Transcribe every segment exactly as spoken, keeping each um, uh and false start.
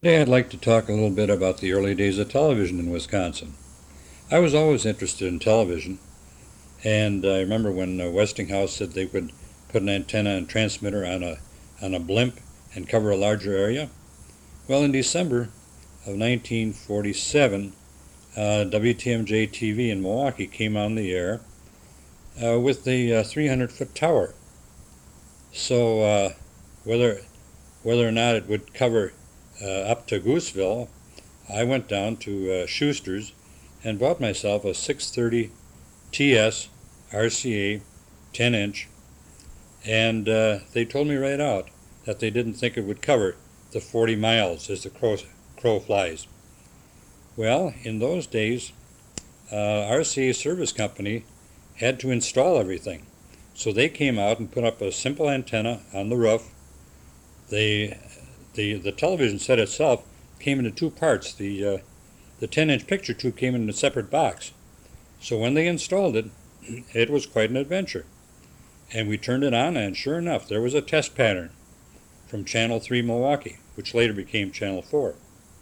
Today I'd like to talk a little bit about the early days of television in Wisconsin. I was always interested in television, and I remember when uh, Westinghouse said they would put an antenna and transmitter on a, on a blimp and cover a larger area. Well, in December of nineteen forty-seven, uh, W T M J T V in Milwaukee came on the air uh, with the uh, three hundred foot tower. So uh, whether, whether or not it would cover uh, up to Gooseville, I went down to uh, Schuster's and bought myself a six thirty T S R C A ten inch, and uh, they told me right out that they didn't think it would cover the forty miles as the crow, crow flies. Well, in those days, uh, R C A Service Company had to install everything. So they came out and put up a simple antenna on the roof. They, the, the television set itself came into two parts. The uh, The ten inch picture tube came in a separate box. So when they installed it, it was quite an adventure. And we turned it on, and sure enough, there was a test pattern from Channel three Milwaukee, which later became Channel four.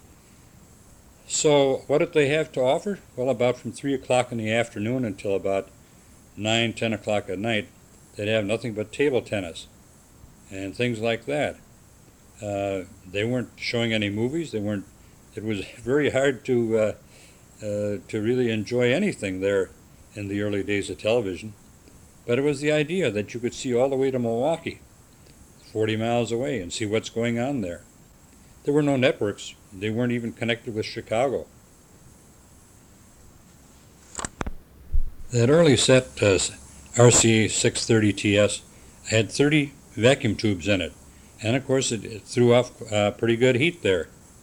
So what did they have to offer? Well, about from three o'clock in the afternoon until about nine, ten o'clock at night, they'd have nothing but table tennis and things like that. Uh, they weren't showing any movies. They weren't. It was very hard to uh, uh, to really enjoy anything there in the early days of television. But it was the idea that you could see all the way to Milwaukee, forty miles away, and see what's going on there. There were no networks. They weren't even connected with Chicago. That early set uh, R C A six thirty T S had thirty vacuum tubes in it, and of course it, it threw off uh, pretty good heat there.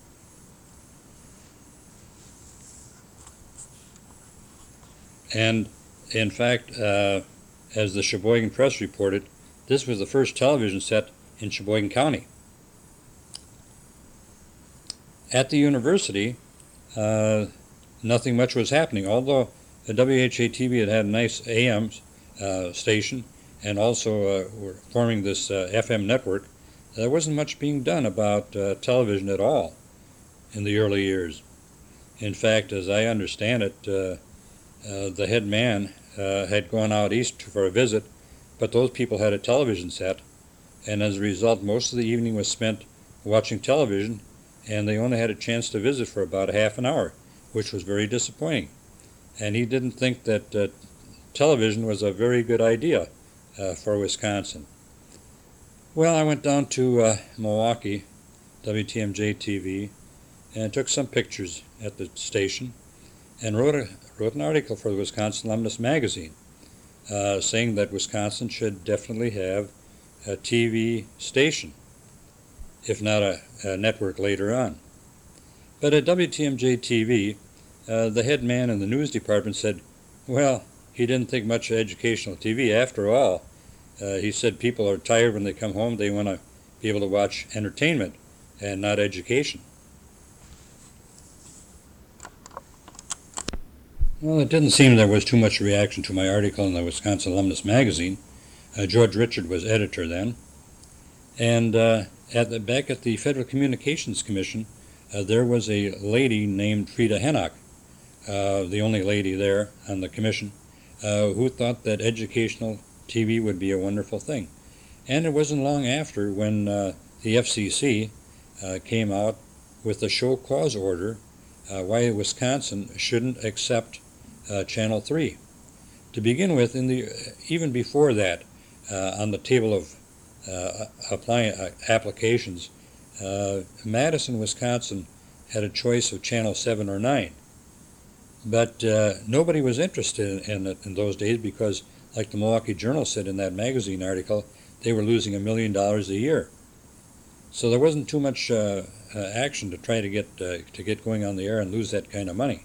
And in fact, uh, as the Sheboygan Press reported, this was the first television set in Sheboygan County. At the university, uh, nothing much was happening, although the W H A T V had had a nice A M uh, station and also uh, were forming this uh, F M network. There wasn't much being done about uh, television at all in the early years. In fact, as I understand it, uh, uh, the head man uh, had gone out east for a visit, but those people had a television set, and as a result, most of the evening was spent watching television, and they only had a chance to visit for about a half an hour, which was very disappointing. And he didn't think that uh, television was a very good idea uh, for Wisconsin. Well, I went down to uh, Milwaukee, W T M J T V, and took some pictures at the station, and wrote a wrote an article for the Wisconsin Alumnus Magazine, uh, saying that Wisconsin should definitely have a T V station, if not a, a network later on. But at W T M J T V, uh, the head man in the news department said, well, he didn't think much of educational T V. After all, uh, he said people are tired when they come home. They want to be able to watch entertainment and not education. Well, it didn't seem there was too much reaction to my article in the Wisconsin Alumnus Magazine. Uh, George Richard was editor then. And uh, at the, back at the Federal Communications Commission, uh, there was a lady named Frida Hennock, uh, the only lady there on the commission, uh, who thought that educational T V would be a wonderful thing. And it wasn't long after when uh, the F C C uh, came out with a show cause order uh, why Wisconsin shouldn't accept uh, Channel three. To begin with, in the even before that, uh, on the table of uh, applying uh, applications, uh, Madison, Wisconsin had a choice of Channel seven or nine. But uh, nobody was interested in it in those days because, like the Milwaukee Journal said in that magazine article, they were losing a million dollars a year. So there wasn't too much uh, uh, action to try to get uh, to get going on the air and lose that kind of money.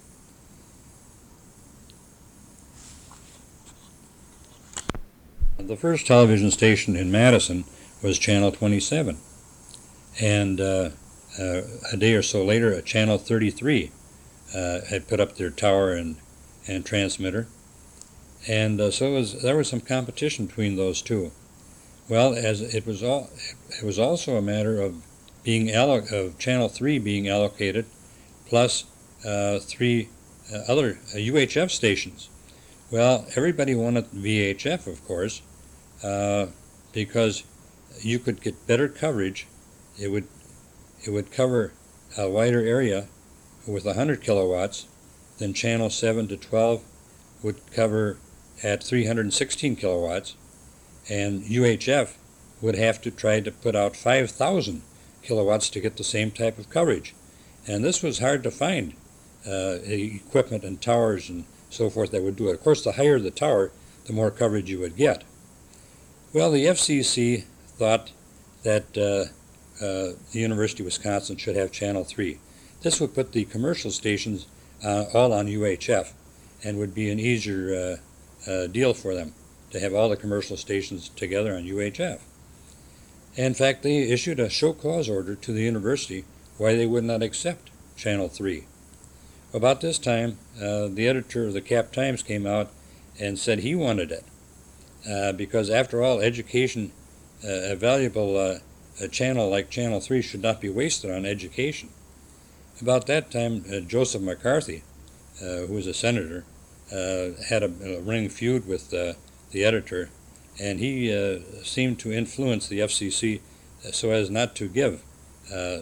The first television station in Madison was Channel twenty-seven, and uh, uh, a day or so later, uh, Channel thirty-three uh, had put up their tower and and transmitter, and uh, so it was, there was some competition between those two. Well, as it was all, it was also a matter of being alloc- of Channel three being allocated, plus uh, three uh, other uh, U H F stations. Well, everybody wanted V H F, of course, uh, because you could get better coverage. It would it would cover a wider area with one hundred kilowatts than Channel seven to twelve would cover at three hundred sixteen kilowatts, and U H F would have to try to put out five thousand kilowatts to get the same type of coverage. And this was hard to find, uh, equipment and towers and so forth that would do it. Of course, the higher the tower, the more coverage you would get. Well, the F C C thought that uh, uh, the University of Wisconsin should have Channel three. This would put the commercial stations uh, all on U H F and would be an easier uh, uh, deal for them to have all the commercial stations together on U H F. In fact, they issued a show cause order to the university why they would not accept Channel three. About this time, uh, the editor of the Cap Times came out and said he wanted it, uh, because after all, education, uh, a valuable uh, a channel like Channel three should not be wasted on education. About that time, uh, Joseph McCarthy, uh, who was a senator, uh, had a, a ring feud with uh, the editor, and he uh, seemed to influence the F C C so as not to give uh,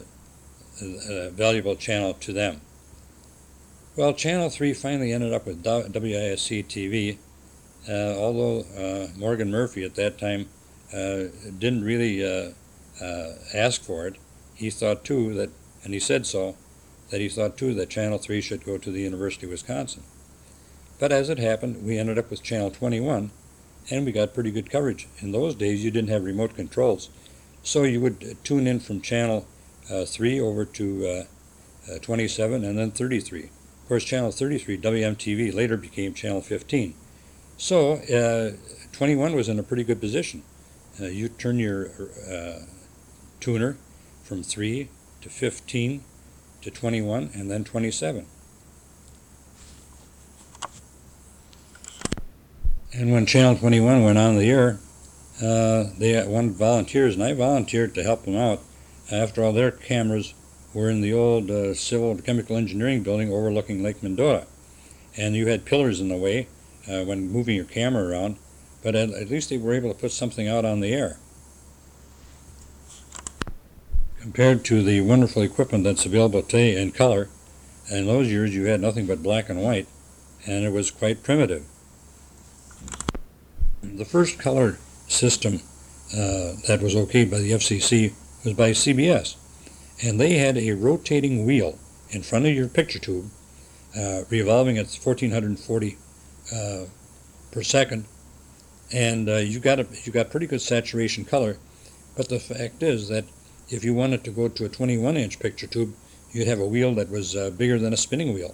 a valuable channel to them. Well, Channel three finally ended up with W I S C T V, uh, although uh, Morgan Murphy at that time uh, didn't really uh, uh, ask for it. He thought too that, and he said so, that he thought too that Channel three should go to the University of Wisconsin. But as it happened, we ended up with Channel twenty-one, and we got pretty good coverage. In those days, you didn't have remote controls, so you would uh, tune in from Channel uh, three over to uh, uh, twenty-seven and then thirty-three. Of course, Channel thirty-three, W M T V, later became Channel fifteen. So uh, twenty-one was in a pretty good position. Uh, you turn your uh, tuner from three to fifteen to twenty-one and then twenty-seven. And when Channel twenty-one went on the air, uh, they wanted volunteers, and I volunteered to help them out. After all, their cameras were in the old uh, Civil Chemical Engineering building overlooking Lake Mendota. And you had pillars in the way uh, when moving your camera around, but at, at least they were able to put something out on the air. Compared to the wonderful equipment that's available today in color, in those years you had nothing but black and white, and it was quite primitive. The first color system uh, that was okayed by the F C C was by C B S, and they had a rotating wheel in front of your picture tube, uh, revolving at fourteen forty uh, per second, and uh, you got a, you got pretty good saturation color. But the fact is that if you wanted to go to a twenty-one inch picture tube, you'd have a wheel that was uh, bigger than a spinning wheel.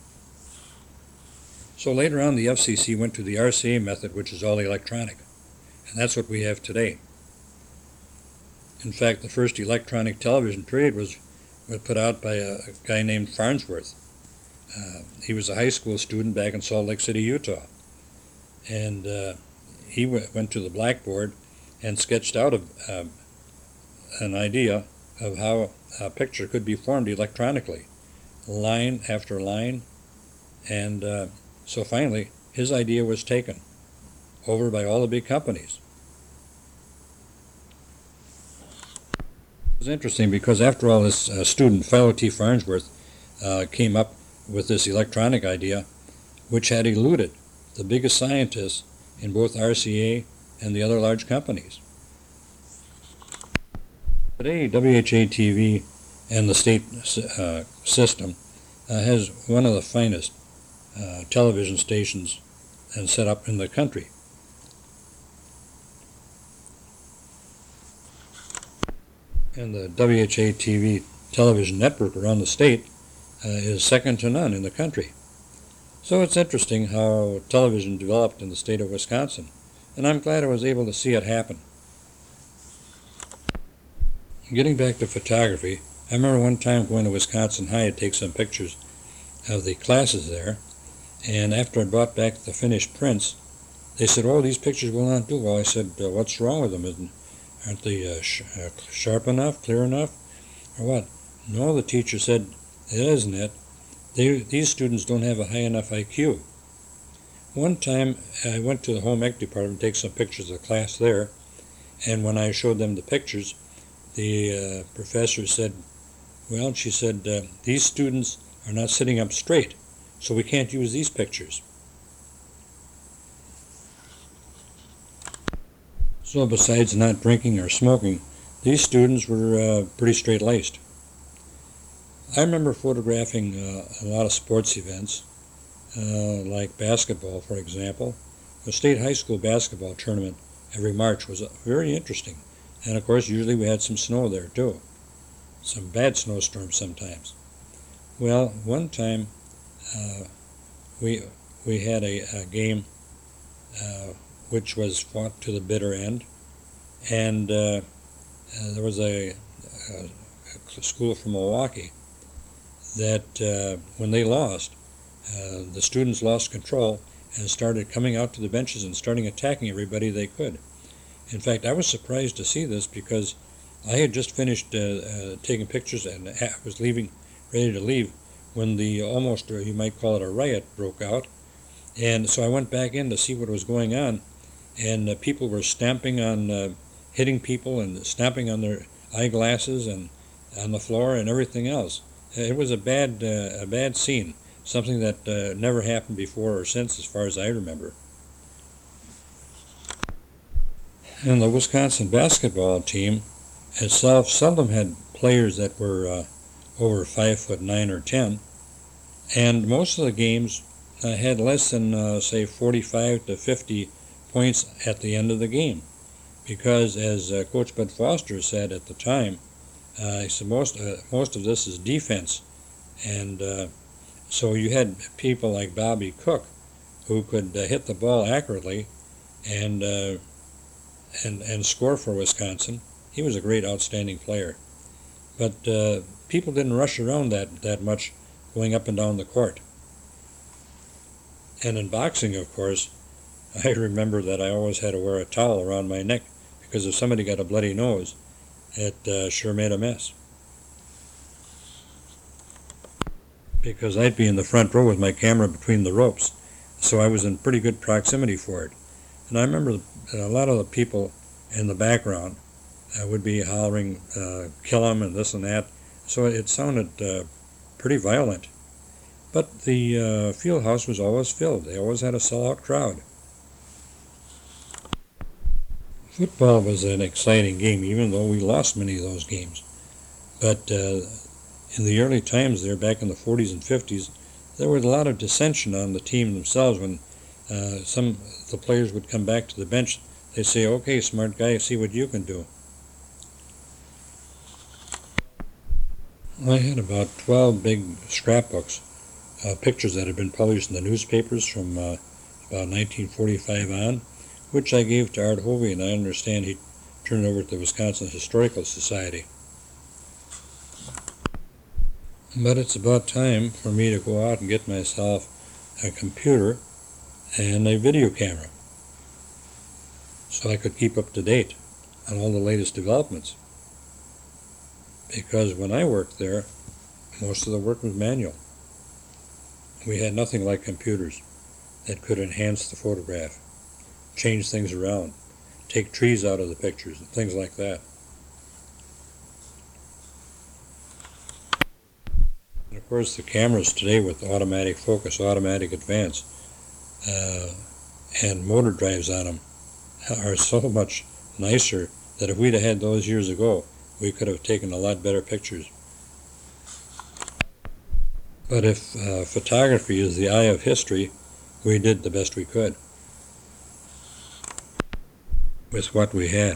So later on, the F C C went to the R C A method, which is all electronic, and that's what we have today. In fact, the first electronic television period was, was put out by a, a guy named Farnsworth. Uh, he was a high school student back in Salt Lake City, Utah, and uh, he w went to the blackboard and sketched out a, uh, an idea of how a picture could be formed electronically, line after line, and uh, so finally his idea was taken over by all the big companies. It was interesting because after all, this uh, student, Philo T. Farnsworth, uh, came up with this electronic idea, which had eluded the biggest scientists in both R C A and the other large companies. Today, W H A T V and the state uh, system uh, has one of the finest uh, television stations and set up in the country. And the W H A T V television network around the state uh, is second to none in the country. So it's interesting how television developed in the state of Wisconsin, and I'm glad I was able to see it happen. Getting back to photography, I remember one time going to Wisconsin High to take some pictures of the classes there, and after I brought back the finished prints, they said, "Oh, these pictures will not do." Well, I said, uh, "What's wrong with them? Isn't, aren't they uh, sh uh, sharp enough, clear enough?" or what? No, the teacher said, it isn't it. They, these students don't have a high enough I Q. One time I went to the home ec department to take some pictures of the class there, and when I showed them the pictures, the uh, professor said, well, she said, uh, these students are not sitting up straight, so we can't use these pictures. So besides not drinking or smoking, these students were uh, pretty straight-laced. I remember photographing uh, a lot of sports events, uh, like basketball, for example. The state high school basketball tournament every March was very interesting. And of course, usually we had some snow there too. Some bad snowstorms sometimes. Well, one time uh, we we had a, a game uh, which was fought to the bitter end, and uh, uh, there was a, a, a school from Milwaukee that uh, when they lost, uh, the students lost control and started coming out to the benches and starting attacking everybody they could. In fact, I was surprised to see this because I had just finished uh, uh, taking pictures and I was leaving, ready to leave, when the almost, or you might call it a riot, broke out. And so I went back in to see what was going on, and uh, people were stamping on, uh, hitting people and stamping on their eyeglasses and on the floor and everything else. It was a bad, uh, a bad scene, something that uh, never happened before or since, as far as I remember. And the Wisconsin basketball team itself seldom had players that were uh, over five foot nine or ten, and most of the games uh, had less than uh, say forty-five to fifty points at the end of the game, because as uh, Coach Bud Foster said at the time, uh, he said most uh, most of this is defense, and uh, so you had people like Bobby Cook who could uh, hit the ball accurately and uh, and and score for Wisconsin. He was a great, outstanding player. But uh, people didn't rush around that, that much going up and down the court. And in boxing, of course, I remember that I always had to wear a towel around my neck because if somebody got a bloody nose, it uh, sure made a mess. Because I'd be in the front row with my camera between the ropes, so I was in pretty good proximity for it. And I remember a lot of the people in the background uh, would be hollering, uh, kill him and this and that. So it sounded uh, pretty violent. But the uh, field house was always filled. They always had a sellout crowd. Football was an exciting game, even though we lost many of those games. But uh, in the early times there, back in the forties and fifties, there was a lot of dissension on the team themselves when uh, some of the players would come back to the bench. They'd say, okay, smart guy, see what you can do. I had about twelve big scrapbooks, uh, pictures that had been published in the newspapers from uh, about nineteen forty-five on, which I gave to Art Hovey, and I understand he turned it over to the Wisconsin Historical Society. But it's about time for me to go out and get myself a computer and a video camera so I could keep up to date on all the latest developments. Because when I worked there, most of the work was manual. We had nothing like computers that could enhance the photograph, change things around, take trees out of the pictures, and things like that. And of course, the cameras today with automatic focus, automatic advance, uh, and motor drives on them are so much nicer that if we'd have had those years ago, we could have taken a lot better pictures. But if uh, photography is the eye of history, we did the best we could with what we had.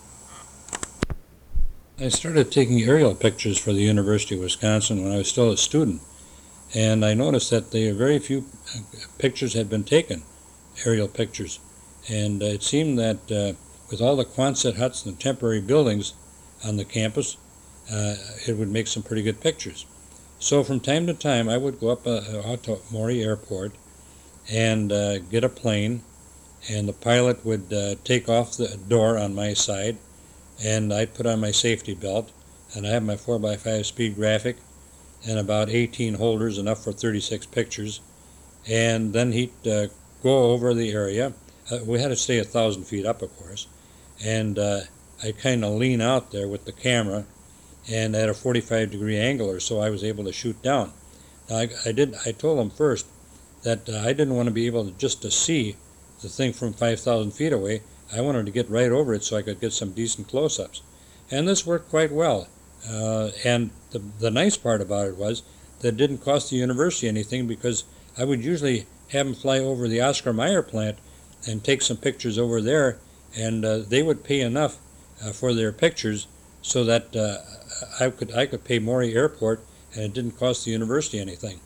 I started taking aerial pictures for the University of Wisconsin when I was still a student, and I noticed that there very few pictures had been taken, aerial pictures, and it seemed that uh, with all the Quonset huts and the temporary buildings on the campus, uh, it would make some pretty good pictures. So from time to time I would go up uh, out to Maury Airport and uh, get a plane, and the pilot would uh, take off the door on my side, and I'd put on my safety belt, and I have my four by five speed graphic and about eighteen holders, enough for thirty-six pictures. And then he'd uh, go over the area. Uh, we had to stay a thousand feet up, of course, and uh, I kind of lean out there with the camera, and at a forty-five degree angle or so, I was able to shoot down. Now, I, I did. I told him first that uh, I didn't want to be able to just to see the thing from five thousand feet away. I wanted to get right over it so I could get some decent close-ups, and this worked quite well. Uh, and the the nice part about it was that it didn't cost the university anything, because I would usually have them fly over the Oscar Mayer plant and take some pictures over there, and uh, they would pay enough uh, for their pictures so that uh, I could I could pay Maury Airport, and it didn't cost the university anything.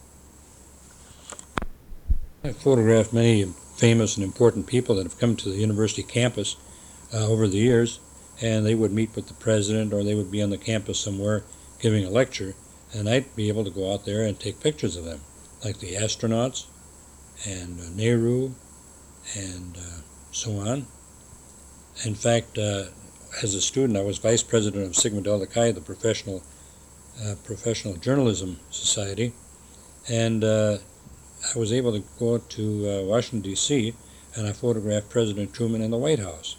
I photographed many famous and important people that have come to the university campus uh, over the years, and they would meet with the president, or they would be on the campus somewhere giving a lecture, and I'd be able to go out there and take pictures of them, like the astronauts and uh, Nehru and uh, so on. In fact, uh, as a student, I was vice president of Sigma Delta Chi, the professional uh, professional journalism society, and uh, I was able to go to uh, Washington, D C, and I photographed President Truman in the White House.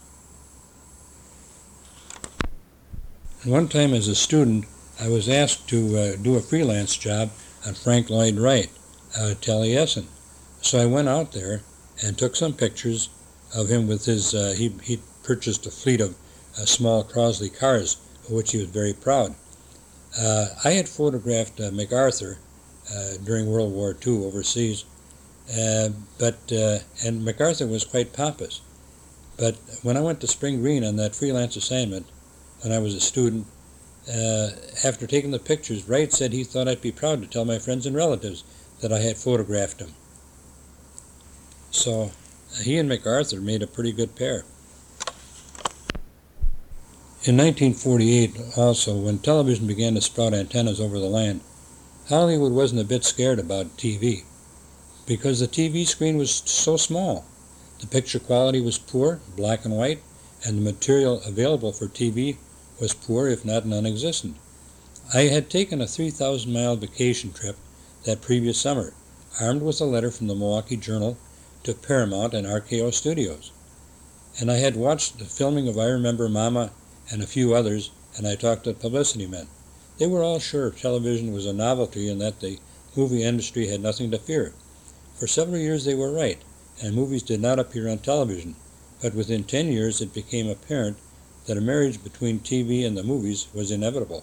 And one time as a student, I was asked to uh, do a freelance job on Frank Lloyd Wright out of Taliesin. So I went out there and took some pictures of him with his, uh, he he purchased a fleet of uh, small Crosley cars, of which he was very proud. Uh, I had photographed uh, MacArthur uh, during World War Two overseas, uh, but uh, and MacArthur was quite pompous. But when I went to Spring Green on that freelance assignment, when I was a student, uh, after taking the pictures, Wright said he thought I'd be proud to tell my friends and relatives that I had photographed him. So uh, he and MacArthur made a pretty good pair. In nineteen forty-eight, also, when television began to sprout antennas over the land, Hollywood wasn't a bit scared about T V, because the T V screen was so small. The picture quality was poor, black and white, and the material available for T V was poor, if not non-existent. I had taken a three thousand mile vacation trip that previous summer, armed with a letter from the Milwaukee Journal to Paramount and R K O Studios. And I had watched the filming of I Remember Mama and a few others, and I talked to publicity men. They were all sure television was a novelty and that the movie industry had nothing to fear. For several years they were right, and movies did not appear on television, but within ten years it became apparent that a marriage between T V and the movies was inevitable.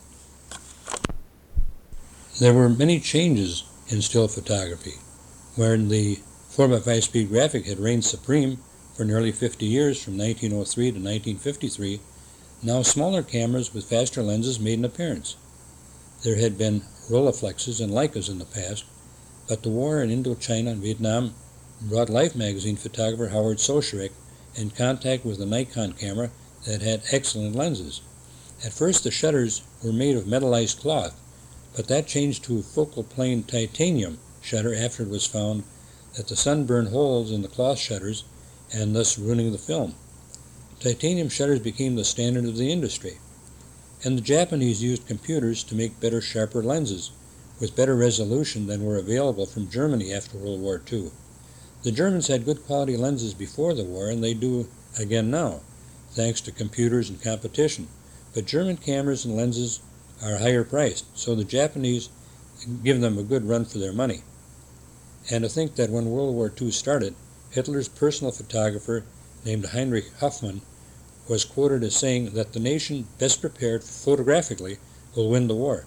There were many changes in still photography, wherein the four by five speed graphic had reigned supreme for nearly fifty years, from nineteen oh three to nineteen fifty-three. Now smaller cameras with faster lenses made an appearance. There had been Rolleiflexes and Leicas in the past, but the war in Indochina and Vietnam brought Life magazine photographer Howard Soscherik in contact with a Nikon camera that had excellent lenses. At first the shutters were made of metallized cloth, but that changed to focal plane titanium shutter after it was found that the sun burned holes in the cloth shutters and thus ruining the film. Titanium shutters became the standard of the industry, and the Japanese used computers to make better, sharper lenses with better resolution than were available from Germany after World War Two. The Germans had good quality lenses before the war, and they do again now, thanks to computers and competition. But German cameras and lenses are higher priced, so the Japanese give them a good run for their money. And to think that when World War Two started, Hitler's personal photographer, named Heinrich Hoffmann, was quoted as saying that the nation best prepared photographically will win the war.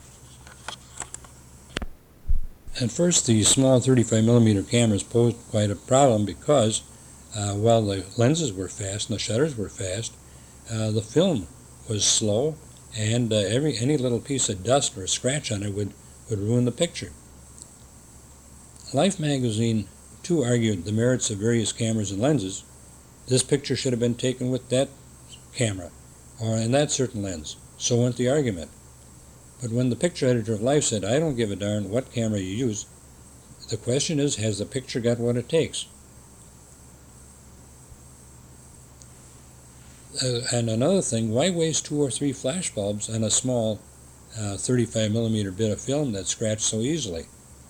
At first, the small thirty-five millimeter cameras posed quite a problem because uh, while the lenses were fast and the shutters were fast, uh, the film was slow, and uh, every any little piece of dust or scratch on it would, would ruin the picture. Life magazine, too, argued the merits of various cameras and lenses. This picture should have been taken with that camera, or in that certain lens. So went the argument. But when the picture editor of Life said, "I don't give a darn what camera you use, the question is, has the picture got what it takes?" uh, and another thing, why waste two or three flash bulbs on a small uh, thirty-five millimeter bit of film that scratched so easily?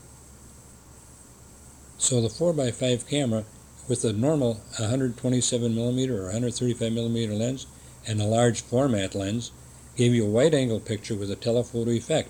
So the four by five camera with a normal one hundred twenty-seven millimeter or one hundred thirty-five millimeter lens and a large format lens gave you a wide angle picture with a telephoto effect.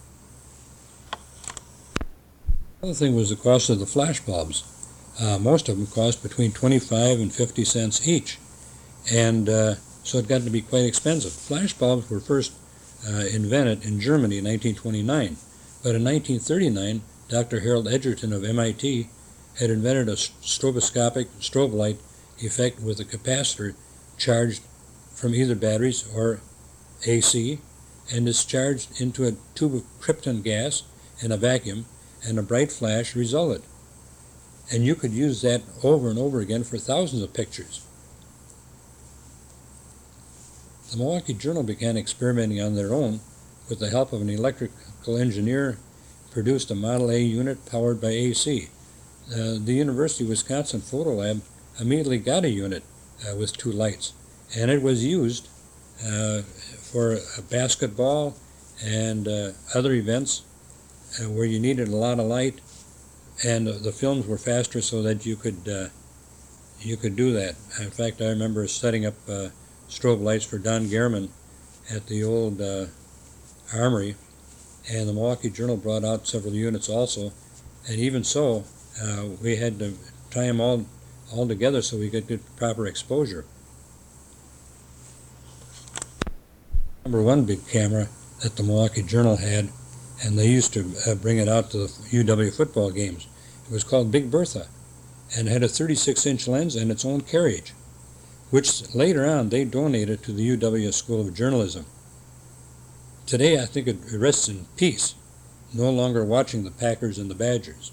Another thing was the cost of the flash bulbs. Uh, most of them cost between twenty-five and fifty cents each, and uh, so it got to be quite expensive. Flash bulbs were first uh, invented in Germany in nineteen twenty-nine, but in nineteen thirty-nine Doctor Harold Edgerton of M I T had invented a stroboscopic strobe light effect with a capacitor charged from either batteries or A C and discharged into a tube of krypton gas in a vacuum, and a bright flash resulted. And you could use that over and over again for thousands of pictures. The Milwaukee Journal began experimenting on their own with the help of an electrical engineer, produced a Model A unit powered by A C. Uh, the University of Wisconsin Photo Lab immediately got a unit uh, with two lights, and it was used uh, for a basketball and uh, other events uh, where you needed a lot of light, and uh, the films were faster so that you could uh, you could do that. In fact, I remember setting up uh, strobe lights for Don Gehrman at the old uh, Armory, and the Milwaukee Journal brought out several units also, and even so, uh, we had to tie them all, all together so we could get proper exposure. Number one big camera that the Milwaukee Journal had, and they used to uh, bring it out to the U W football games. It was called Big Bertha, and had a thirty-six inch lens and its own carriage, which later on they donated to the U W School of Journalism. Today I think it rests in peace, no longer watching the Packers and the Badgers.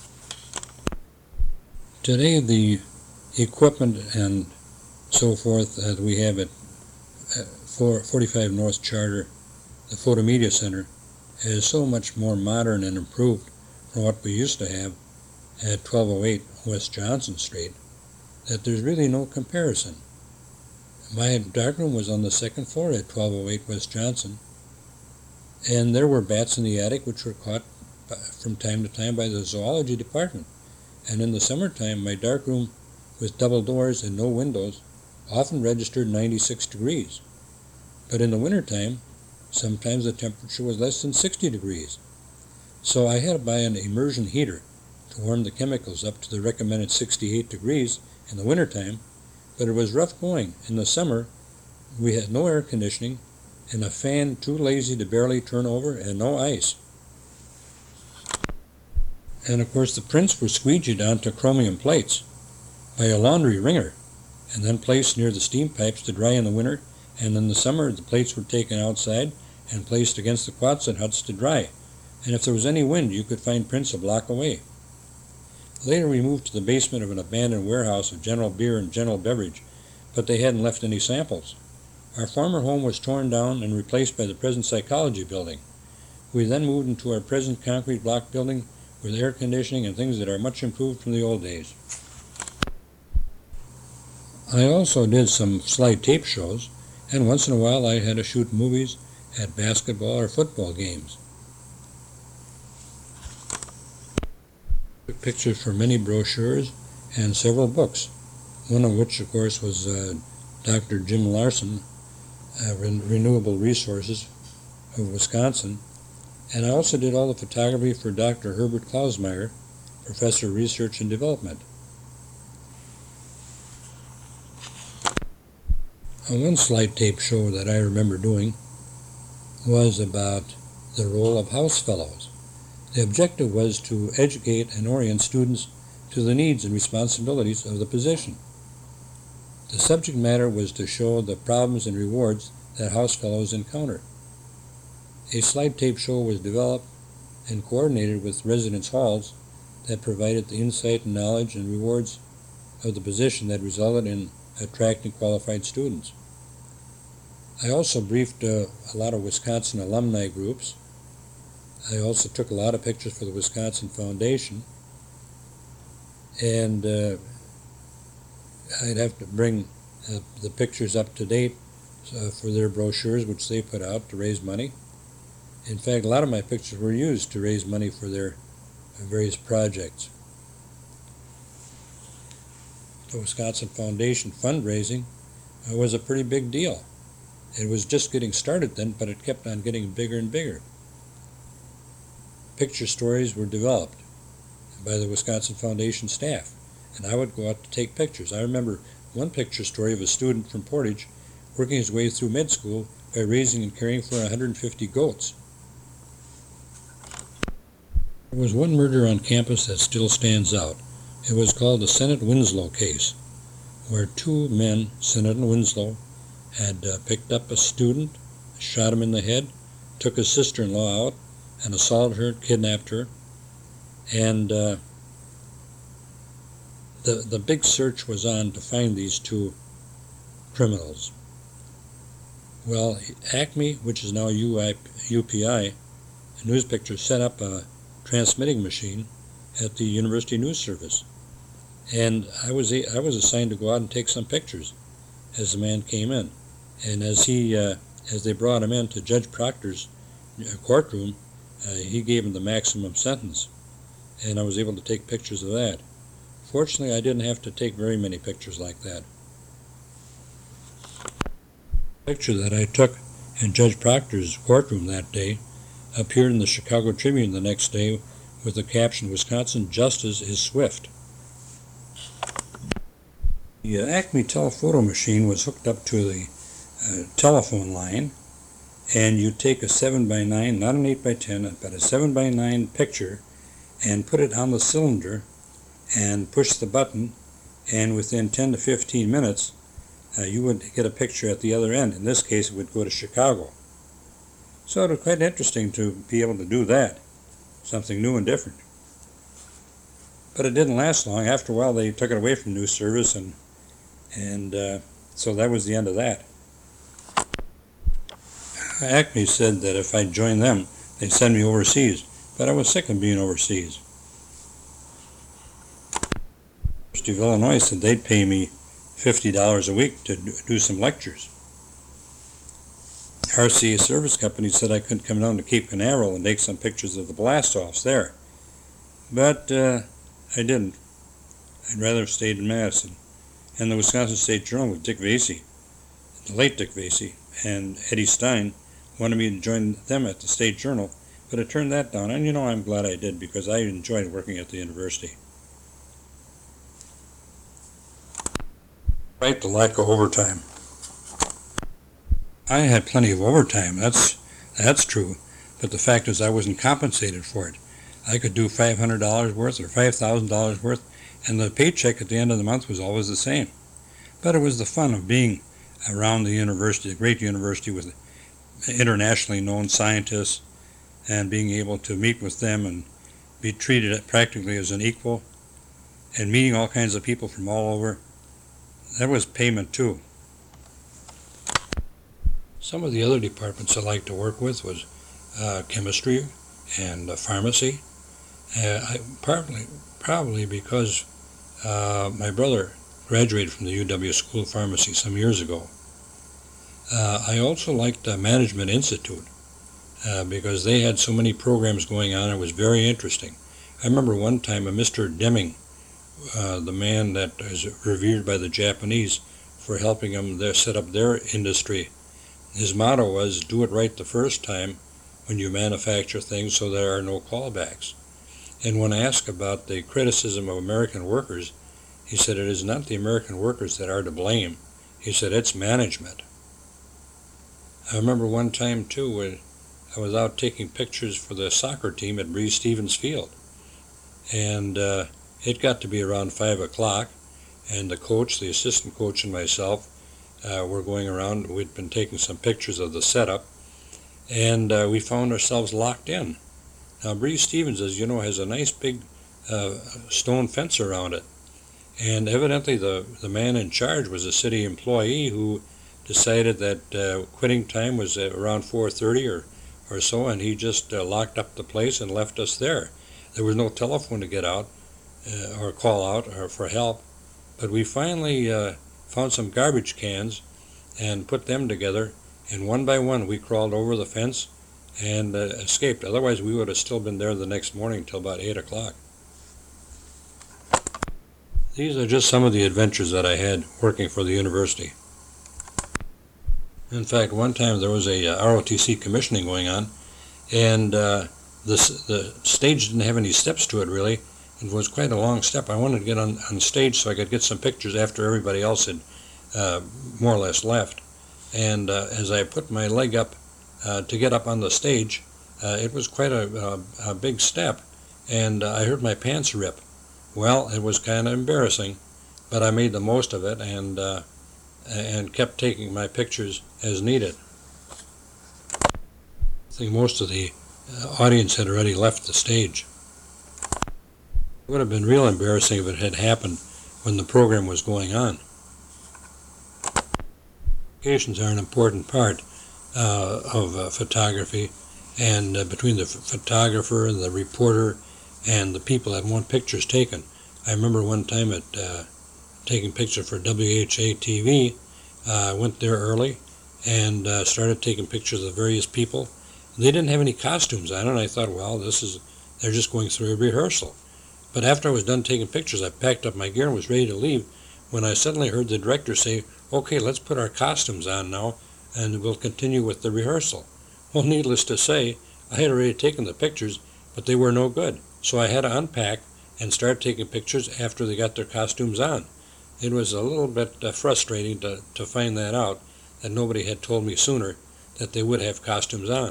Today the equipment and so forth that we have at forty-five North Charter, the Photomedia Center, is so much more modern and improved from what we used to have at twelve oh eight West Johnson Street that there's really no comparison. My darkroom was on the second floor at twelve oh eight West Johnson, and there were bats in the attic which were caught from time to time by the zoology department. And in the summertime, my darkroom with double doors and no windows often registered ninety-six degrees. But in the wintertime, sometimes the temperature was less than sixty degrees. So I had to buy an immersion heater to warm the chemicals up to the recommended sixty-eight degrees in the wintertime, but it was rough going. In the summer, we had no air conditioning and a fan too lazy to barely turn over and no ice. And of course the prints were squeegeed onto chromium plates by a laundry wringer and then placed near the steam pipes to dry in the winter, and in the summer the plates were taken outside and placed against the Quonset huts to dry, and if there was any wind you could find prints a block away. Later we moved to the basement of an abandoned warehouse of General Beer and General Beverage, but they hadn't left any samples. Our former home was torn down and replaced by the present psychology building. We then moved into our present concrete block building with air conditioning and things that are much improved from the old days. I also did some slide tape shows, and once in a while I had to shoot movies at basketball or football games. Took pictures for many brochures and several books, one of which of course was uh, Doctor Jim Larson, uh, Renewable Resources of Wisconsin, and I also did all the photography for Doctor Herbert Klausmeier, Professor of Research and Development. And one slide tape show that I remember doing was about the role of house fellows. The objective was to educate and orient students to the needs and responsibilities of the position. The subject matter was to show the problems and rewards that house fellows encounter. A slide tape show was developed and coordinated with residence halls that provided the insight and knowledge and rewards of the position that resulted in attracting qualified students. I also briefed uh, a lot of Wisconsin alumni groups. I also took a lot of pictures for the Wisconsin Foundation, and uh, I'd have to bring uh, the pictures up to date uh, for their brochures, which they put out to raise money. In fact, a lot of my pictures were used to raise money for their various projects. The Wisconsin Foundation fundraising uh, was a pretty big deal. It was just getting started then, but it kept on getting bigger and bigger. Picture stories were developed by the Wisconsin Foundation staff, and I would go out to take pictures. I remember one picture story of a student from Portage working his way through med school by raising and caring for one hundred fifty goats. There was one murder on campus that still stands out. It was called the Sennett Winslow case, where two men, Sennett and Winslow, had uh, picked up a student, shot him in the head, took his sister-in-law out, and assaulted her, kidnapped her, and uh, the the big search was on to find these two criminals. Well, Acme, which is now U P I, News Pictures, set up a transmitting machine at the University News Service, and I was I was assigned to go out and take some pictures as the man came in, and as he uh, as they brought him in to Judge Proctor's courtroom, uh, he gave him the maximum sentence, and I was able to take pictures of that. Fortunately, I didn't have to take very many pictures like that. The picture that I took in Judge Proctor's courtroom that day appeared in the Chicago Tribune the next day with the caption, "Wisconsin Justice is Swift." The uh, Acme telephoto machine was hooked up to the uh, telephone line, and you take a seven by nine, not an eight by ten, but a seven by nine picture and put it on the cylinder and push the button, and within ten to fifteen minutes uh, you would get a picture at the other end. In this case, it would go to Chicago. So it was quite interesting to be able to do that, something new and different. But it didn't last long. After a while, they took it away from News Service, and and uh, so that was the end of that. Acme said that if I joined them, they'd send me overseas, but I was sick of being overseas. University of Illinois said they'd pay me fifty dollars a week to do some lectures. R C A Service Company said I could come down to Cape Canaveral and take some pictures of the blast-offs there, but uh, I didn't. I'd rather have stayed in Madison. And the Wisconsin State Journal with Dick Vasey, the late Dick Vasey, and Eddie Stein wanted me to join them at the State Journal, but I turned that down, and you know, I'm glad I did, because I enjoyed working at the university. Right, the lack of overtime. I had plenty of overtime, that's that's true, but the fact is I wasn't compensated for it. I could do five hundred dollars worth or five thousand dollars worth, and the paycheck at the end of the month was always the same. But it was the fun of being around the university, a great university with internationally known scientists, and being able to meet with them and be treated practically as an equal, and meeting all kinds of people from all over. That was payment too. Some of the other departments I liked to work with was uh, chemistry and uh, pharmacy. Uh, I, partly, probably because uh, my brother graduated from the U W School of Pharmacy some years ago. Uh, I also liked the Management Institute uh, because they had so many programs going on. It was very interesting. I remember one time a Mister Deming, uh, the man that is revered by the Japanese for helping them there set up their industry. His motto was, do it right the first time when you manufacture things so there are no callbacks. And when asked about the criticism of American workers, he said it is not the American workers that are to blame. He said it's management. I remember one time too when I was out taking pictures for the soccer team at Breese Stevens Field. And uh, it got to be around five o'clock, and the coach, the assistant coach, and myself uh, were going around. We'd been taking some pictures of the setup, and uh, we found ourselves locked in. Now, Breese Stevens, as you know, has a nice big uh, stone fence around it. And evidently the, the man in charge was a city employee who decided that uh, quitting time was around four thirty or, or so, and he just uh, locked up the place and left us there. There was no telephone to get out uh, or call out or for help, but we finally uh, found some garbage cans and put them together, and one by one we crawled over the fence and uh, escaped. Otherwise we would have still been there the next morning till about eight o'clock. These are just some of the adventures that I had working for the university. In fact, one time there was a uh, R O T C commissioning going on, and uh, this, the stage didn't have any steps to it really. It was quite a long step. I wanted to get on, on stage so I could get some pictures after everybody else had uh, more or less left. And uh, as I put my leg up uh, to get up on the stage, uh, it was quite a, a, a big step, and uh, I heard my pants rip. Well, it was kind of embarrassing, but I made the most of it and uh, and kept taking my pictures as needed. I think most of the uh, audience had already left the stage. It would have been real embarrassing if it had happened when the program was going on. Locations are an important part uh, of uh, photography, and uh, between the f photographer and the reporter and the people that want pictures taken. I remember one time at uh, taking pictures for W H A T V. I uh, went there early and uh, started taking pictures of various people. They didn't have any costumes on, and I thought, well, this is they're just going through a rehearsal. But after I was done taking pictures, I packed up my gear and was ready to leave when I suddenly heard the director say, "Okay, let's put our costumes on now, and we'll continue with the rehearsal." Well, needless to say, I had already taken the pictures, but they were no good. So I had to unpack and start taking pictures after they got their costumes on. It was a little bit uh, frustrating to, to find that out, that nobody had told me sooner that they would have costumes on.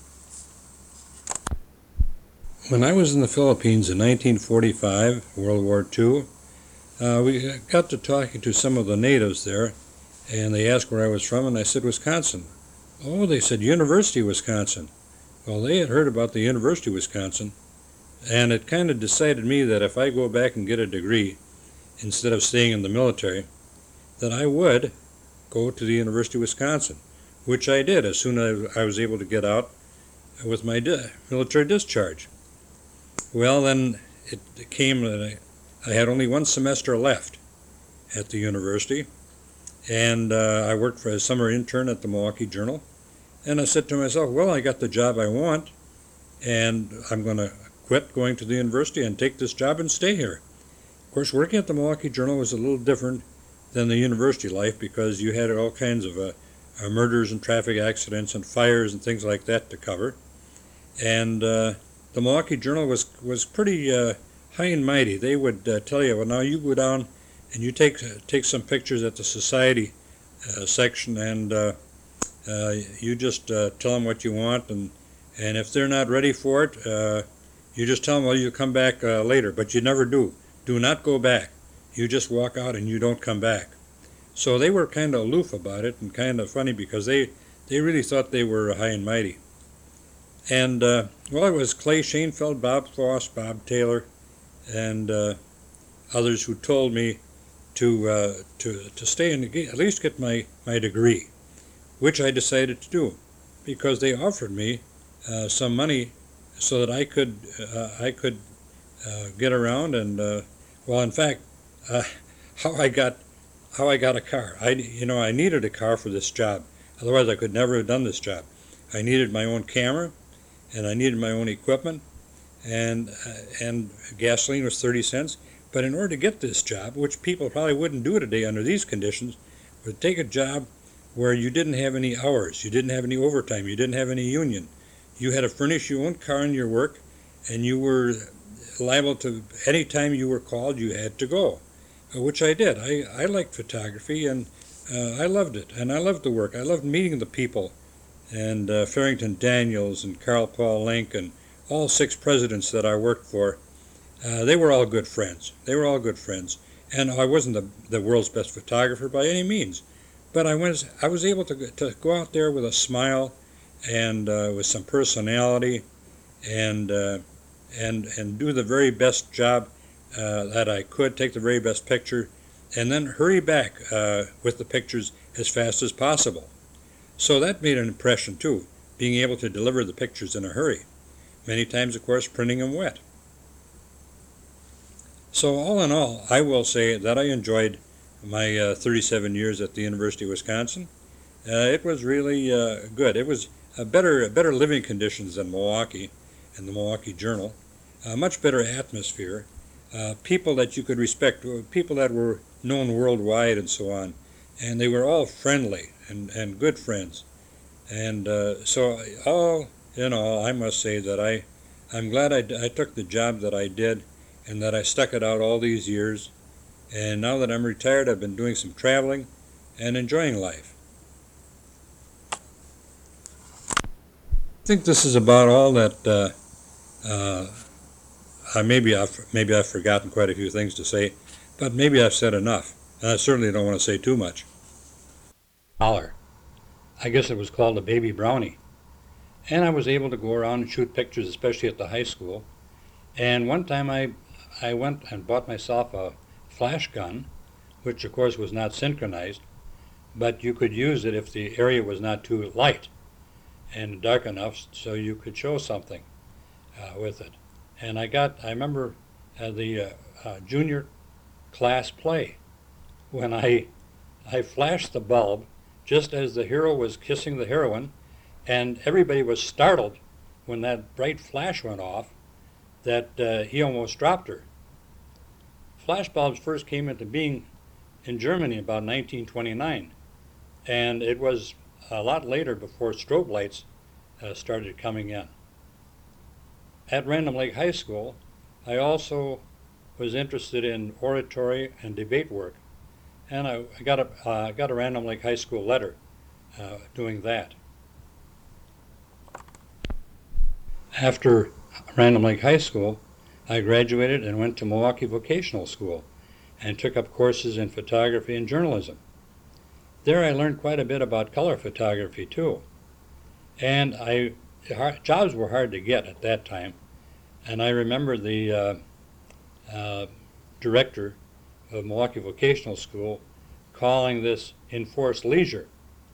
When I was in the Philippines in nineteen forty-five, World War Two, uh, we got to talking to some of the natives there, and they asked where I was from, and I said Wisconsin. Oh, they said University of Wisconsin. Well, they had heard about the University of Wisconsin, and it kind of decided me that if I go back and get a degree, instead of staying in the military, that I would go to the University of Wisconsin, which I did as soon as I was able to get out with my di military discharge. Well, then it came that I, I had only one semester left at the university, and uh, I worked for a summer intern at the Milwaukee Journal, and I said to myself, well, I got the job I want, and I'm going to quit going to the university and take this job and stay here. Of course, working at the Milwaukee Journal was a little different than the university life because you had all kinds of uh, uh, murders and traffic accidents and fires and things like that to cover. And uh, the Milwaukee Journal was, was pretty uh, high and mighty. They would uh, tell you, well, now you go down and you take, uh, take some pictures at the society uh, section, and uh, uh, you just uh, tell them what you want, and, and if they're not ready for it, uh, you just tell them, well, you'll come back uh, later, but you never do. Do not go back. You just walk out and you don't come back. So they were kind of aloof about it and kind of funny because they, they really thought they were high and mighty. And, uh, well, it was Clay Shainfeld, Bob Floss, Bob Taylor, and uh, others who told me to, uh, to, to stay and at least get my, my degree, which I decided to do because they offered me uh, some money so that I could uh, I could uh, get around and uh, well, in fact, uh, how I got how I got a car. I you know I needed a car for this job. Otherwise, I could never have done this job. I needed my own camera, and I needed my own equipment, and uh, and gasoline was thirty cents. But in order to get this job, which people probably wouldn't do today under these conditions, would take a job where you didn't have any hours, you didn't have any overtime, you didn't have any union. You had to furnish your own car in your work, and you were liable to, any time you were called, you had to go, uh, which I did. I, I liked photography, and uh, I loved it, and I loved the work. I loved meeting the people, and uh, Farrington Daniels and Carl Paul Link and all six presidents that I worked for, uh, they were all good friends. They were all good friends, and I wasn't the, the world's best photographer by any means, but I was, I was able to, to go out there with a smile and uh, with some personality, and uh, and and do the very best job uh, that I could, take the very best picture, and then hurry back uh, with the pictures as fast as possible. So that made an impression too, being able to deliver the pictures in a hurry. Many times, of course, printing them wet. So all in all, I will say that I enjoyed my uh, thirty-seven years at the University of Wisconsin. Uh, it was really uh, good. It was a better, better living conditions than Milwaukee and the Milwaukee Journal. A much better atmosphere. Uh, people that you could respect, people that were known worldwide and so on. And they were all friendly and, and good friends. And uh, so, all in all, I must say that I, I'm glad I, I took the job that I did and that I stuck it out all these years. And now that I'm retired, I've been doing some traveling and enjoying life. I think this is about all that uh, uh, I maybe I've maybe I've forgotten quite a few things to say, but maybe I've said enough. And I certainly don't want to say too much. Dollar. I guess it was called a baby brownie. And I was able to go around and shoot pictures, especially at the high school. And one time I, I went and bought myself a flash gun, which of course was not synchronized, but you could use it if the area was not too light and dark enough so you could show something uh, with it. And I got, I remember uh, the uh, uh, junior class play when I, I flashed the bulb just as the hero was kissing the heroine, and everybody was startled when that bright flash went off that uh, he almost dropped her. Flash bulbs first came into being in Germany about nineteen twenty-nine, and it was a lot later before strobe lights uh, started coming in. At Random Lake High School, I also was interested in oratory and debate work, and I got a, uh, got a Random Lake High School letter uh, doing that. After Random Lake High School, I graduated and went to Milwaukee Vocational School and took up courses in photography and journalism. There I learned quite a bit about color photography too. And I, jobs were hard to get at that time. And I remember the uh, uh, director of Milwaukee Vocational School calling this enforced leisure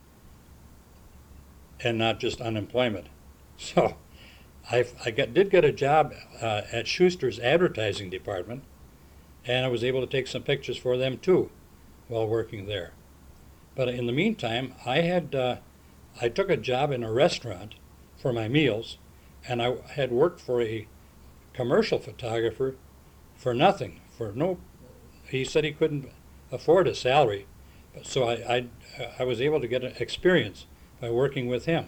and not just unemployment. So I, I got, did get a job uh, at Schuster's advertising department, and I was able to take some pictures for them too while working there. But in the meantime, I had uh, I took a job in a restaurant for my meals, and I had worked for a commercial photographer for nothing, for no, he said he couldn't afford a salary, so I, I, I was able to get an experience by working with him.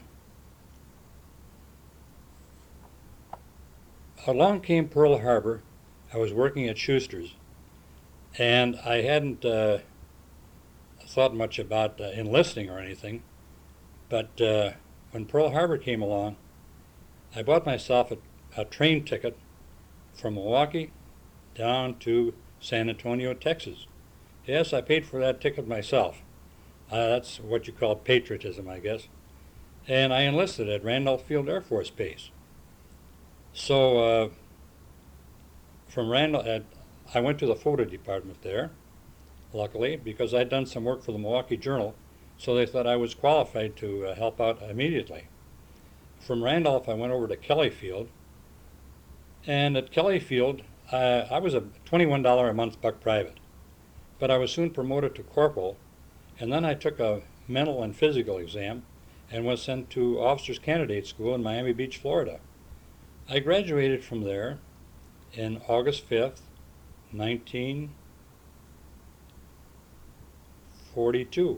Along came Pearl Harbor. I was working at Schuster's, and I hadn't uh, thought much about uh, enlisting or anything, but uh, when Pearl Harbor came along, I bought myself a, a train ticket from Milwaukee down to San Antonio, Texas. Yes, I paid for that ticket myself. Uh, that's what you call patriotism, I guess. And I enlisted at Randolph Field Air Force Base. So uh, from Randolph, uh, I went to the photo department there, luckily, because I'd done some work for the Milwaukee Journal, so they thought I was qualified to uh, help out immediately. From Randolph, I went over to Kelly Field, and at Kelly Field, uh, I was a twenty-one dollars a month buck private, but I was soon promoted to corporal, and then I took a mental and physical exam and was sent to Officers Candidate School in Miami Beach, Florida. I graduated from there in August fifth, nineteen forty-two,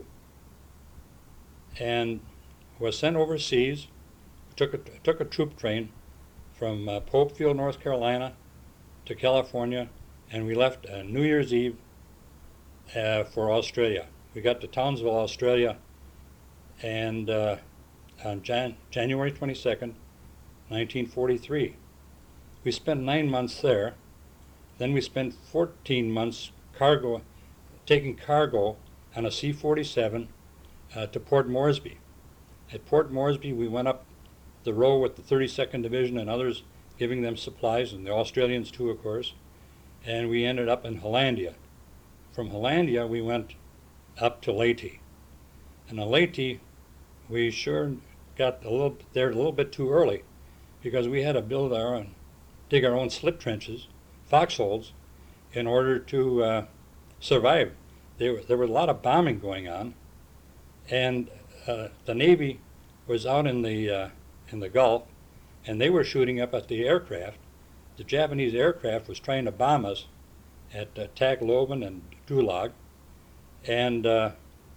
and was sent overseas, took a, took a troop train from uh, Pope Field, North Carolina to California, and we left uh, New Year's Eve uh, for Australia. We got to Townsville, Australia, and uh, on Jan January twenty-second, nineteen forty-three. We spent nine months there. Then we spent fourteen months cargo, taking cargo on a C forty-seven uh, to Port Moresby. At Port Moresby, we went up the row with the thirty-second Division and others, giving them supplies, and the Australians too, of course. And we ended up in Hollandia. From Hollandia, we went up to Leyte. And in Leyte, we sure got a little there a little bit too early, because we had to build our own, dig our own slip trenches, foxholes, in order to uh, survive there, there was a lot of bombing going on, and uh, the Navy was out in the uh, in the Gulf, and they were shooting up at the aircraft. The Japanese aircraft was trying to bomb us at uh, Tagloban and Dulag, and uh,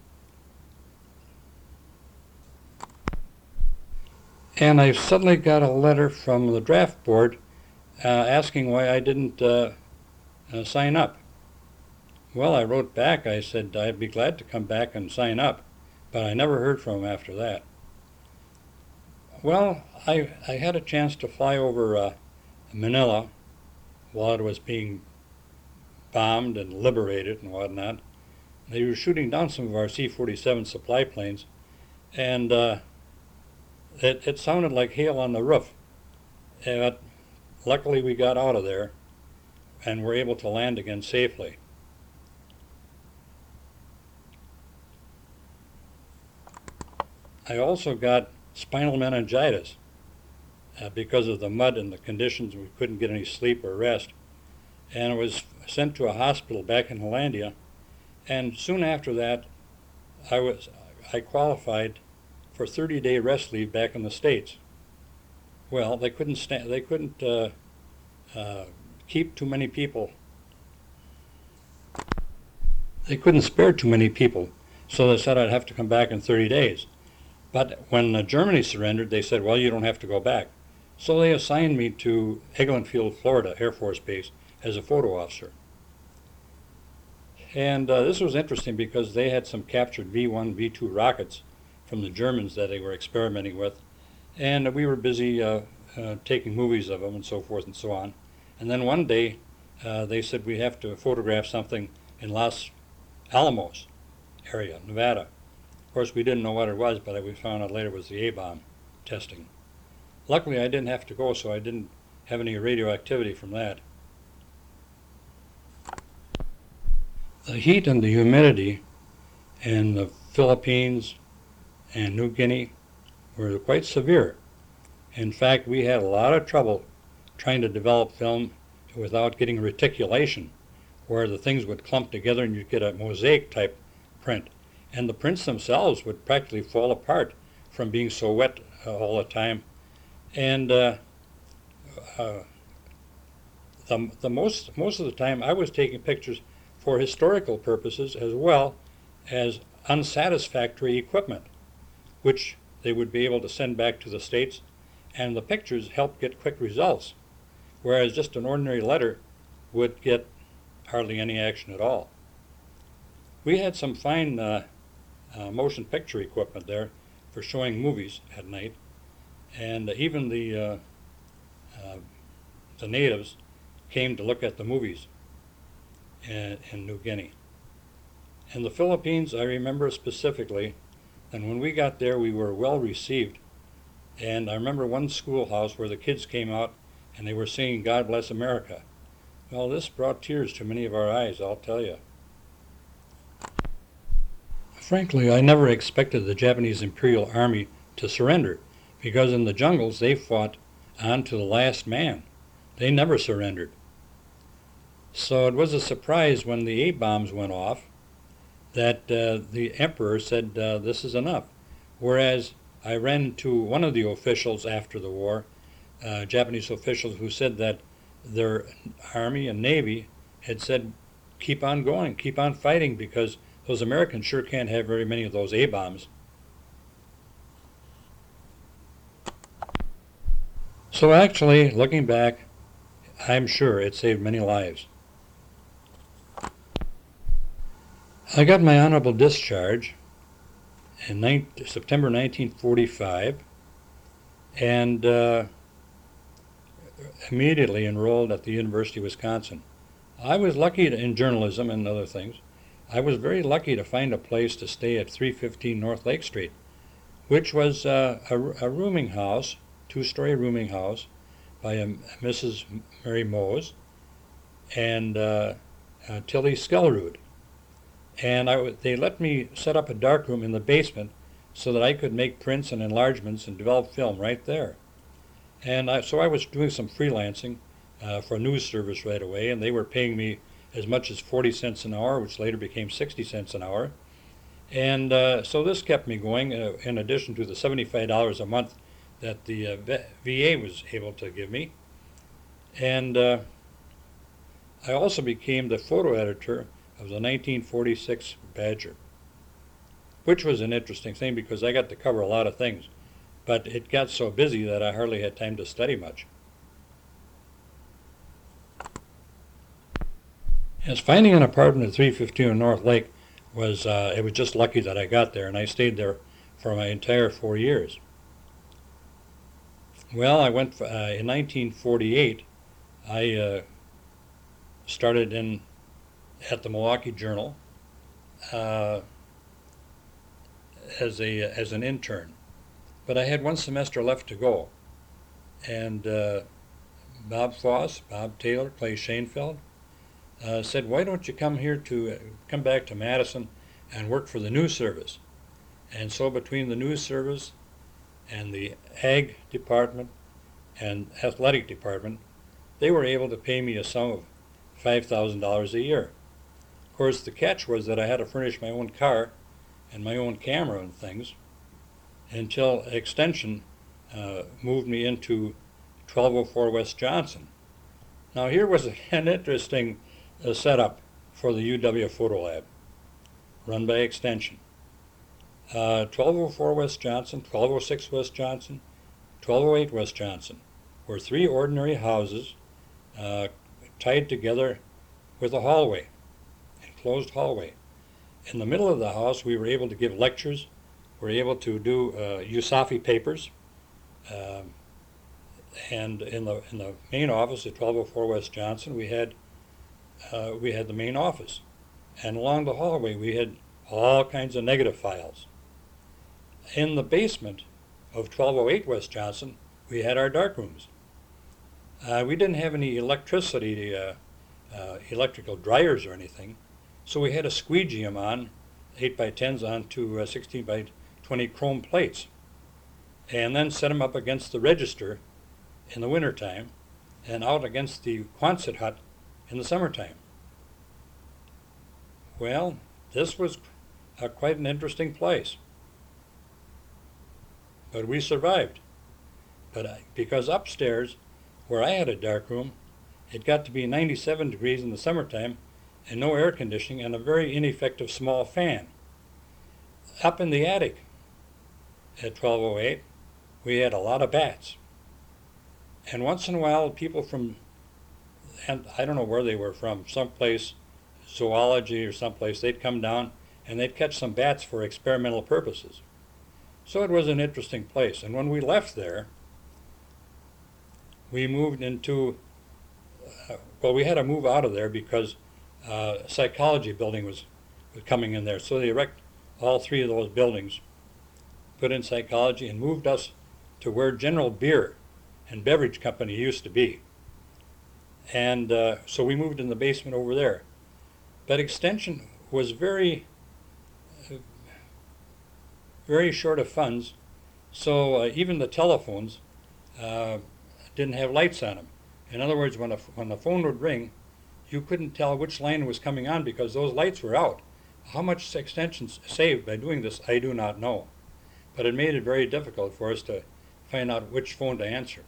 and I suddenly got a letter from the draft board uh, asking why I didn't uh, uh, sign up. Well, I wrote back. I said I'd be glad to come back and sign up, but I never heard from them after that. Well, I, I had a chance to fly over uh, Manila while it was being bombed and liberated and whatnot. They were shooting down some of our C forty-seven supply planes, and uh, it, it sounded like hail on the roof. But luckily we got out of there and were able to land again safely. I also got spinal meningitis uh, because of the mud and the conditions. We couldn't get any sleep or rest, and I was sent to a hospital back in Hollandia. And soon after that, I was I qualified for thirty-day rest leave back in the States. Well, they couldn't sta- they couldn't uh, uh, keep too many people. They couldn't spare too many people, so they said I'd have to come back in thirty days. But when uh, Germany surrendered, they said, well, you don't have to go back. So they assigned me to Eglin Field, Florida Air Force Base as a photo officer. And uh, this was interesting because they had some captured V one, V two rockets from the Germans that they were experimenting with. And we were busy uh, uh, taking movies of them and so forth and so on. And then one day, uh, they said we have to photograph something in Los Alamos area, Nevada. Of course, we didn't know what it was, but we found out later it was the A-bomb testing. Luckily, I didn't have to go, so I didn't have any radioactivity from that. The heat and the humidity in the Philippines and New Guinea were quite severe. In fact, we had a lot of trouble trying to develop film without getting reticulation, where the things would clump together and you'd get a mosaic type print. And the prints themselves would practically fall apart from being so wet uh, all the time. And uh, uh, the, the most, most of the time I was taking pictures for historical purposes as well as unsatisfactory equipment, which they would be able to send back to the States, and the pictures helped get quick results, whereas just an ordinary letter would get hardly any action at all. We had some fine uh, uh, motion picture equipment there for showing movies at night, and even the uh, uh, the natives came to look at the movies in, in New Guinea. In the Philippines, I remember specifically, and when we got there, we were well received. And I remember one schoolhouse where the kids came out and they were singing "God Bless America." Well, this brought tears to many of our eyes, I'll tell you. Frankly, I never expected the Japanese Imperial Army to surrender, because in the jungles they fought on to the last man. They never surrendered. So it was a surprise when the A-bombs went off that uh, the emperor said, uh, this is enough. Whereas I ran into one of the officials after the war, uh, Japanese officials, who said that their army and navy had said, keep on going, keep on fighting, because those Americans sure can't have very many of those A-bombs. So actually, looking back, I'm sure it saved many lives. I got my honorable discharge in September nineteen forty-five, and uh, immediately enrolled at the University of Wisconsin. I was lucky to, in journalism and other things, I was very lucky to find a place to stay at three fifteen North Lake Street, which was uh, a, a rooming house, two-story rooming house, by a, Missus Mary Mose and uh, uh, Tilly Skelrud. And I, they let me set up a darkroom in the basement so that I could make prints and enlargements and develop film right there. And I, so I was doing some freelancing uh, for a news service right away, and they were paying me as much as forty cents an hour, which later became sixty cents an hour. And uh, so this kept me going, uh, in addition to the seventy-five dollars a month that the uh, V A was able to give me. And uh, I also became the photo editor of the nineteen forty-six Badger, which was an interesting thing because I got to cover a lot of things, but it got so busy that I hardly had time to study much. As finding an apartment at three fifteen North Lake was, uh, it was just lucky that I got there, and I stayed there for my entire four years. Well, I went, uh, in nineteen forty-eight, I uh, started in at the Milwaukee Journal uh, as a as an intern, but I had one semester left to go, and uh, Bob Foss, Bob Taylor, Clay Shainfeld uh, said, "Why don't you come here to uh, come back to Madison and work for the news service?" And so between the news service and the ag department and athletic department, they were able to pay me a sum of five thousand dollars a year. Of course, the catch was that I had to furnish my own car and my own camera and things until Extension uh, moved me into twelve oh four West Johnson. Now here was an interesting uh, setup for the U W Photo Lab, run by Extension. Uh, twelve oh four West Johnson, twelve oh six West Johnson, twelve oh eight West Johnson were three ordinary houses uh, tied together with a hallway, enclosed hallway. In the middle of the house, we were able to give lectures. We were able to do uh, USAFI papers. Um, and in the in the main office at twelve oh four West Johnson, we had uh, we had the main office, and along the hallway we had all kinds of negative files. In the basement of twelve oh eight West Johnson, we had our dark rooms. Uh, we didn't have any electricity, uh, uh, electrical dryers or anything, so we had to squeegee them on, eight by tens onto uh, sixteen by twenty chrome plates, and then set them up against the register in the wintertime and out against the Quonset hut in the summertime. Well, this was uh, quite an interesting place, but we survived. But I, because upstairs, where I had a dark room, it got to be ninety-seven degrees in the summertime and no air conditioning and a very ineffective small fan. Up in the attic at twelve oh eight, we had a lot of bats. And once in a while, people from, and I don't know where they were from, someplace, zoology or someplace, they'd come down and they'd catch some bats for experimental purposes. So it was an interesting place. And when we left there, we moved into, uh, well, we had to move out of there because uh, a psychology building was, was coming in there. So they erected all three of those buildings, put in psychology, and moved us to where General Beer and Beverage Company used to be. And uh, so we moved in the basement over there. But Extension was very, uh, very short of funds, so uh, even the telephones uh, didn't have lights on them. In other words, when a, when the phone would ring, you couldn't tell which line was coming on because those lights were out. How much Extension saved by doing this, I do not know. But it made it very difficult for us to find out which phone to answer.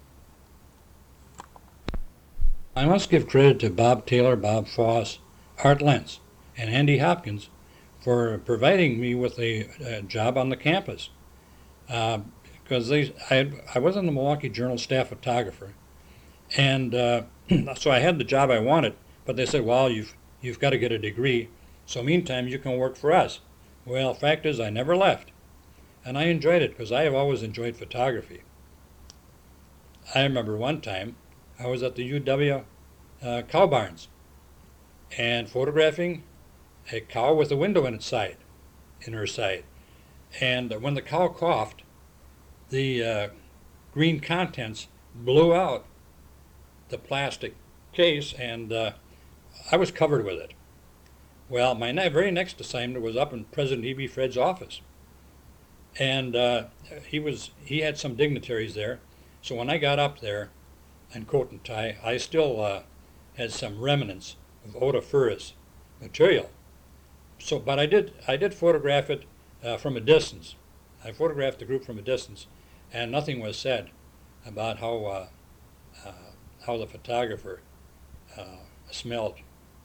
I must give credit to Bob Taylor, Bob Foss, Art Lentz, and Andy Hopkins for providing me with a, a job on the campus. Uh, because they, I, I was in the Milwaukee Journal staff photographer, and uh, so I had the job I wanted, but they said, well, you've, you've got to get a degree, so meantime you can work for us. Well, fact is, I never left, and I enjoyed it because I have always enjoyed photography. I remember one time I was at the U W uh, cow barns and photographing a cow with a window in its side, in her side, and when the cow coughed, the uh, green contents blew out the plastic case, and uh, I was covered with it. Well, my ne- very next assignment was up in President E B. Fred's office, and uh, he was he had some dignitaries there. So when I got up there in coat and tie, I still uh, had some remnants of odoriferous material. So, but I did I did photograph it uh, from a distance. I photographed the group from a distance, and nothing was said about how uh, uh, how the photographer uh, smelled.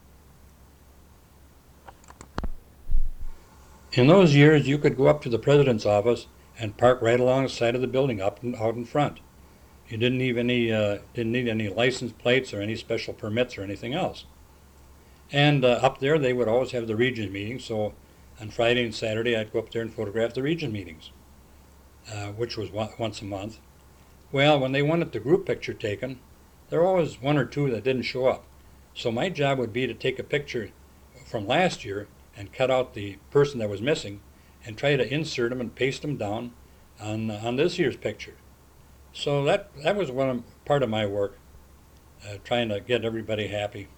In those years, you could go up to the president's office and park right along the side of the building, up and out in front. You didn't need any uh, didn't need any license plates or any special permits or anything else. And uh, up there, they would always have the region meetings. So on Friday and Saturday, I'd go up there and photograph the region meetings, uh, which was one, once a month. Well, when they wanted the group picture taken, there were always one or two that didn't show up. So my job would be to take a picture from last year and cut out the person that was missing and try to insert them and paste them down on on this year's picture. So that that was one of, part of my work, uh, trying to get everybody happy.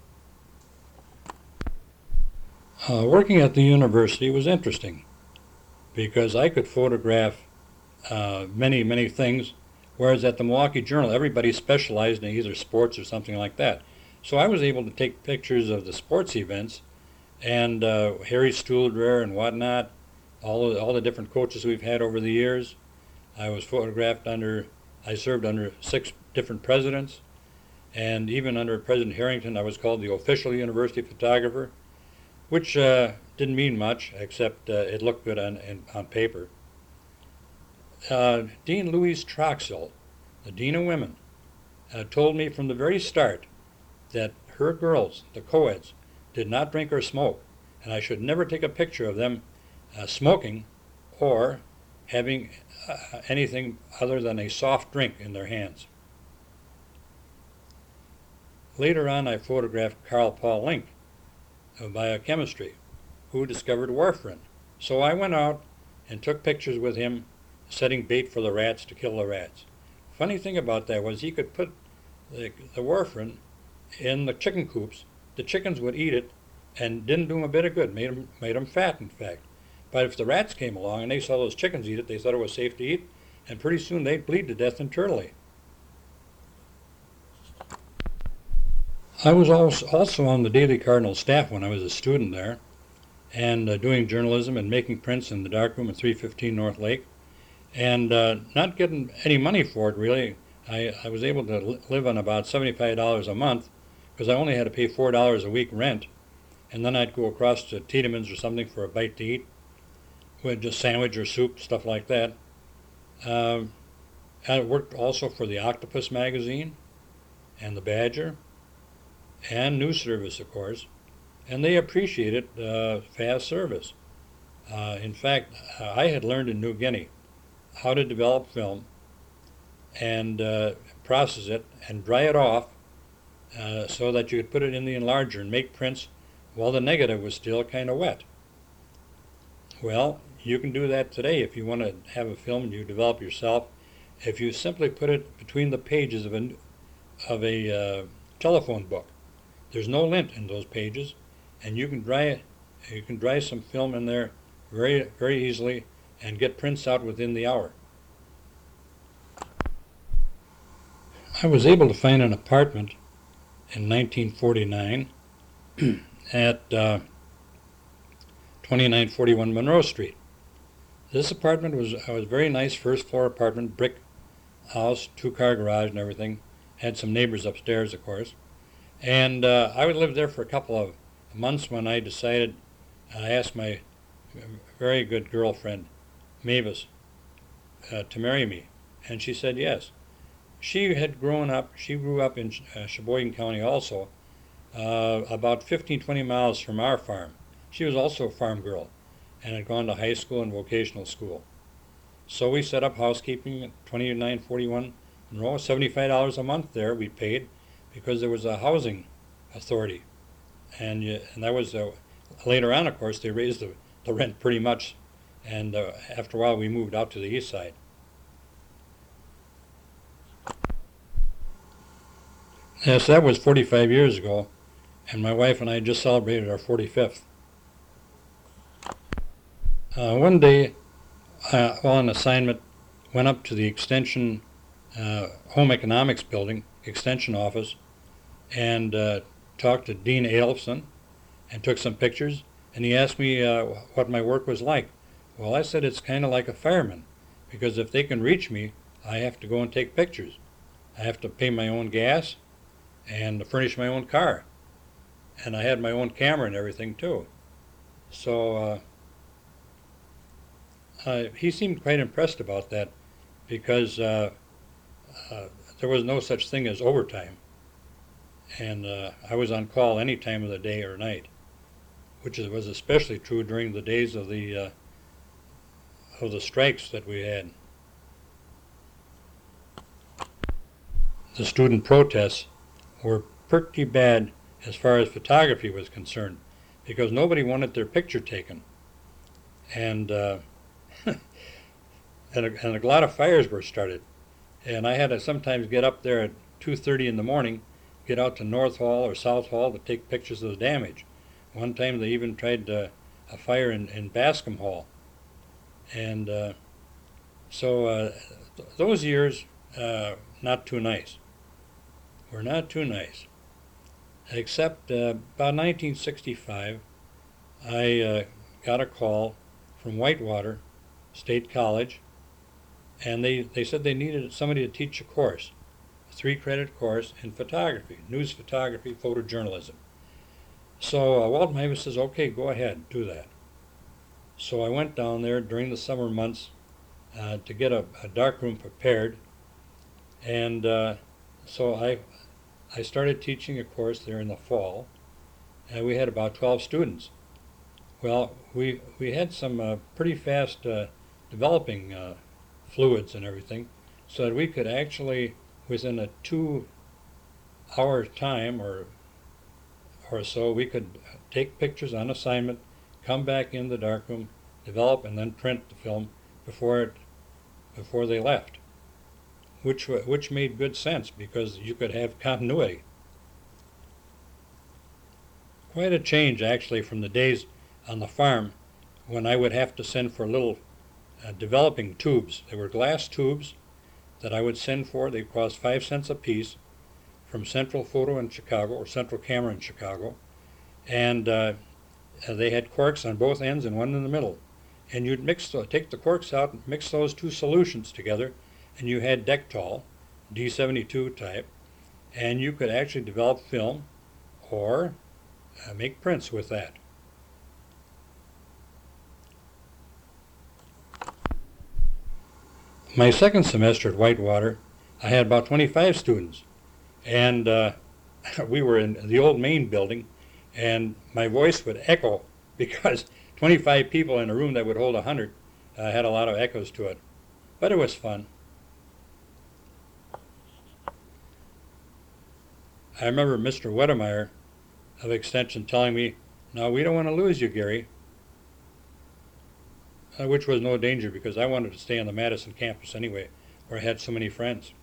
Uh, working at the university was interesting because I could photograph uh, many, many things, whereas at the Milwaukee Journal, everybody specialized in either sports or something like that. So I was able to take pictures of the sports events and uh, Harry Stuhldreher and whatnot, all of, all the different coaches we've had over the years. I was photographed under, I served under six different presidents, and even under President Harrington, I was called the official university photographer, which uh, didn't mean much, except uh, it looked good on, on paper. Uh, Dean Louise Troxell, the Dean of Women, uh, told me from the very start that her girls, the co-eds, did not drink or smoke, and I should never take a picture of them uh, smoking or having uh, anything other than a soft drink in their hands. Later on, I photographed Carl Paul Link of biochemistry, who discovered warfarin. So I went out and took pictures with him setting bait for the rats to kill the rats. Funny thing about that was he could put the, the warfarin in the chicken coops. The chickens would eat it and didn't do them a bit of good, made them, made them fat, in fact. But if the rats came along and they saw those chickens eat it, they thought it was safe to eat, and pretty soon they'd bleed to death internally. I was also on the Daily Cardinal staff when I was a student there, and uh, doing journalism and making prints in the darkroom at three fifteen North Lake, and uh, not getting any money for it really. I, I was able to li- live on about seventy-five dollars a month because I only had to pay four dollars a week rent, and then I'd go across to Tiedemann's or something for a bite to eat, with just sandwich or soup, stuff like that. Um, I worked also for the Octopus magazine and the Badger, and News Service, of course, and they appreciated uh, fast service. Uh, in fact, I had learned in New Guinea how to develop film and uh, process it and dry it off uh, so that you could put it in the enlarger and make prints while the negative was still kind of wet. Well, you can do that today if you want to have a film you develop yourself. If you simply put it between the pages of a, of a uh, telephone book. There's no lint in those pages, and you can dry it. You can dry some film in there very, very easily and get prints out within the hour. I was able to find an apartment in nineteen forty-nine at uh, twenty-nine forty-one Monroe Street. This apartment was uh, was a very nice first floor apartment, brick house, two-car garage and everything. Had some neighbors upstairs, of course. And uh, I would live there for a couple of months when I decided, I asked my very good girlfriend, Mavis, uh, to marry me. And she said yes. She had grown up, she grew up in uh, Sheboygan County also, uh, about fifteen, twenty miles from our farm. She was also a farm girl and had gone to high school and vocational school. So we set up housekeeping at twenty-nine forty-one Monroe, seventy-five dollars a month there we paid, because there was a housing authority, and uh, and that was uh, later on. Of course, they raised the, the rent pretty much, and uh, after a while, we moved out to the east side. Yes, that was forty-five years ago, and my wife and I just celebrated our forty-fifth. Uh, one day, uh, while on assignment, went up to the extension uh, home economics building, extension office, and uh, talked to Dean Adolphson and took some pictures, and he asked me uh, what my work was like. Well, I said it's kind of like a fireman, because if they can reach me, I have to go and take pictures. I have to pay my own gas and furnish my own car. And I had my own camera and everything too. So uh, uh, he seemed quite impressed about that, because uh, uh, there was no such thing as overtime. And uh, I was on call any time of the day or night, which is, was especially true during the days of the uh, of the strikes that we had. The student protests were pretty bad as far as photography was concerned, because nobody wanted their picture taken. And, uh, and, a, and a lot of fires were started. And I had to sometimes get up there at two thirty in the morning, get out to North Hall or South Hall to take pictures of the damage. One time they even tried uh, a fire in, in Bascom Hall. And uh, so uh, th those years, uh, not too nice. Were not too nice. Except uh, about nineteen sixty-five, I uh, got a call from Whitewater State College, and they, they said they needed somebody to teach a course, a three-credit course in photography, news photography, photojournalism. So uh, Walt Mavis says, okay, go ahead, do that. So I went down there during the summer months uh, to get a, a darkroom prepared, and uh, so I I started teaching a course there in the fall, and we had about twelve students. Well, we we had some uh, pretty fast uh, developing uh, fluids and everything, so that we could actually, within a two-hour time or or so, we could take pictures on assignment, come back in the darkroom, develop, and then print the film before it before they left. Which which made good sense, because you could have continuity. Quite a change, actually, from the days on the farm when I would have to send for little uh, developing tubes. They were glass tubes that I would send for. They cost five cents a piece from Central Photo in Chicago, or Central Camera in Chicago, and uh, they had corks on both ends and one in the middle. And you'd mix, the, take the corks out and mix those two solutions together, and you had Dectol, D seventy-two type, and you could actually develop film or uh, make prints with that. My second semester at Whitewater, I had about twenty-five students, and uh, we were in the old main building, and my voice would echo because twenty-five people in a room that would hold one hundred uh, had a lot of echoes to it. But it was fun. I remember Mister Wedemeyer of Extension telling me, "Now, we don't want to lose you, Gary," uh, which was no danger, because I wanted to stay on the Madison campus anyway, where I had so many friends.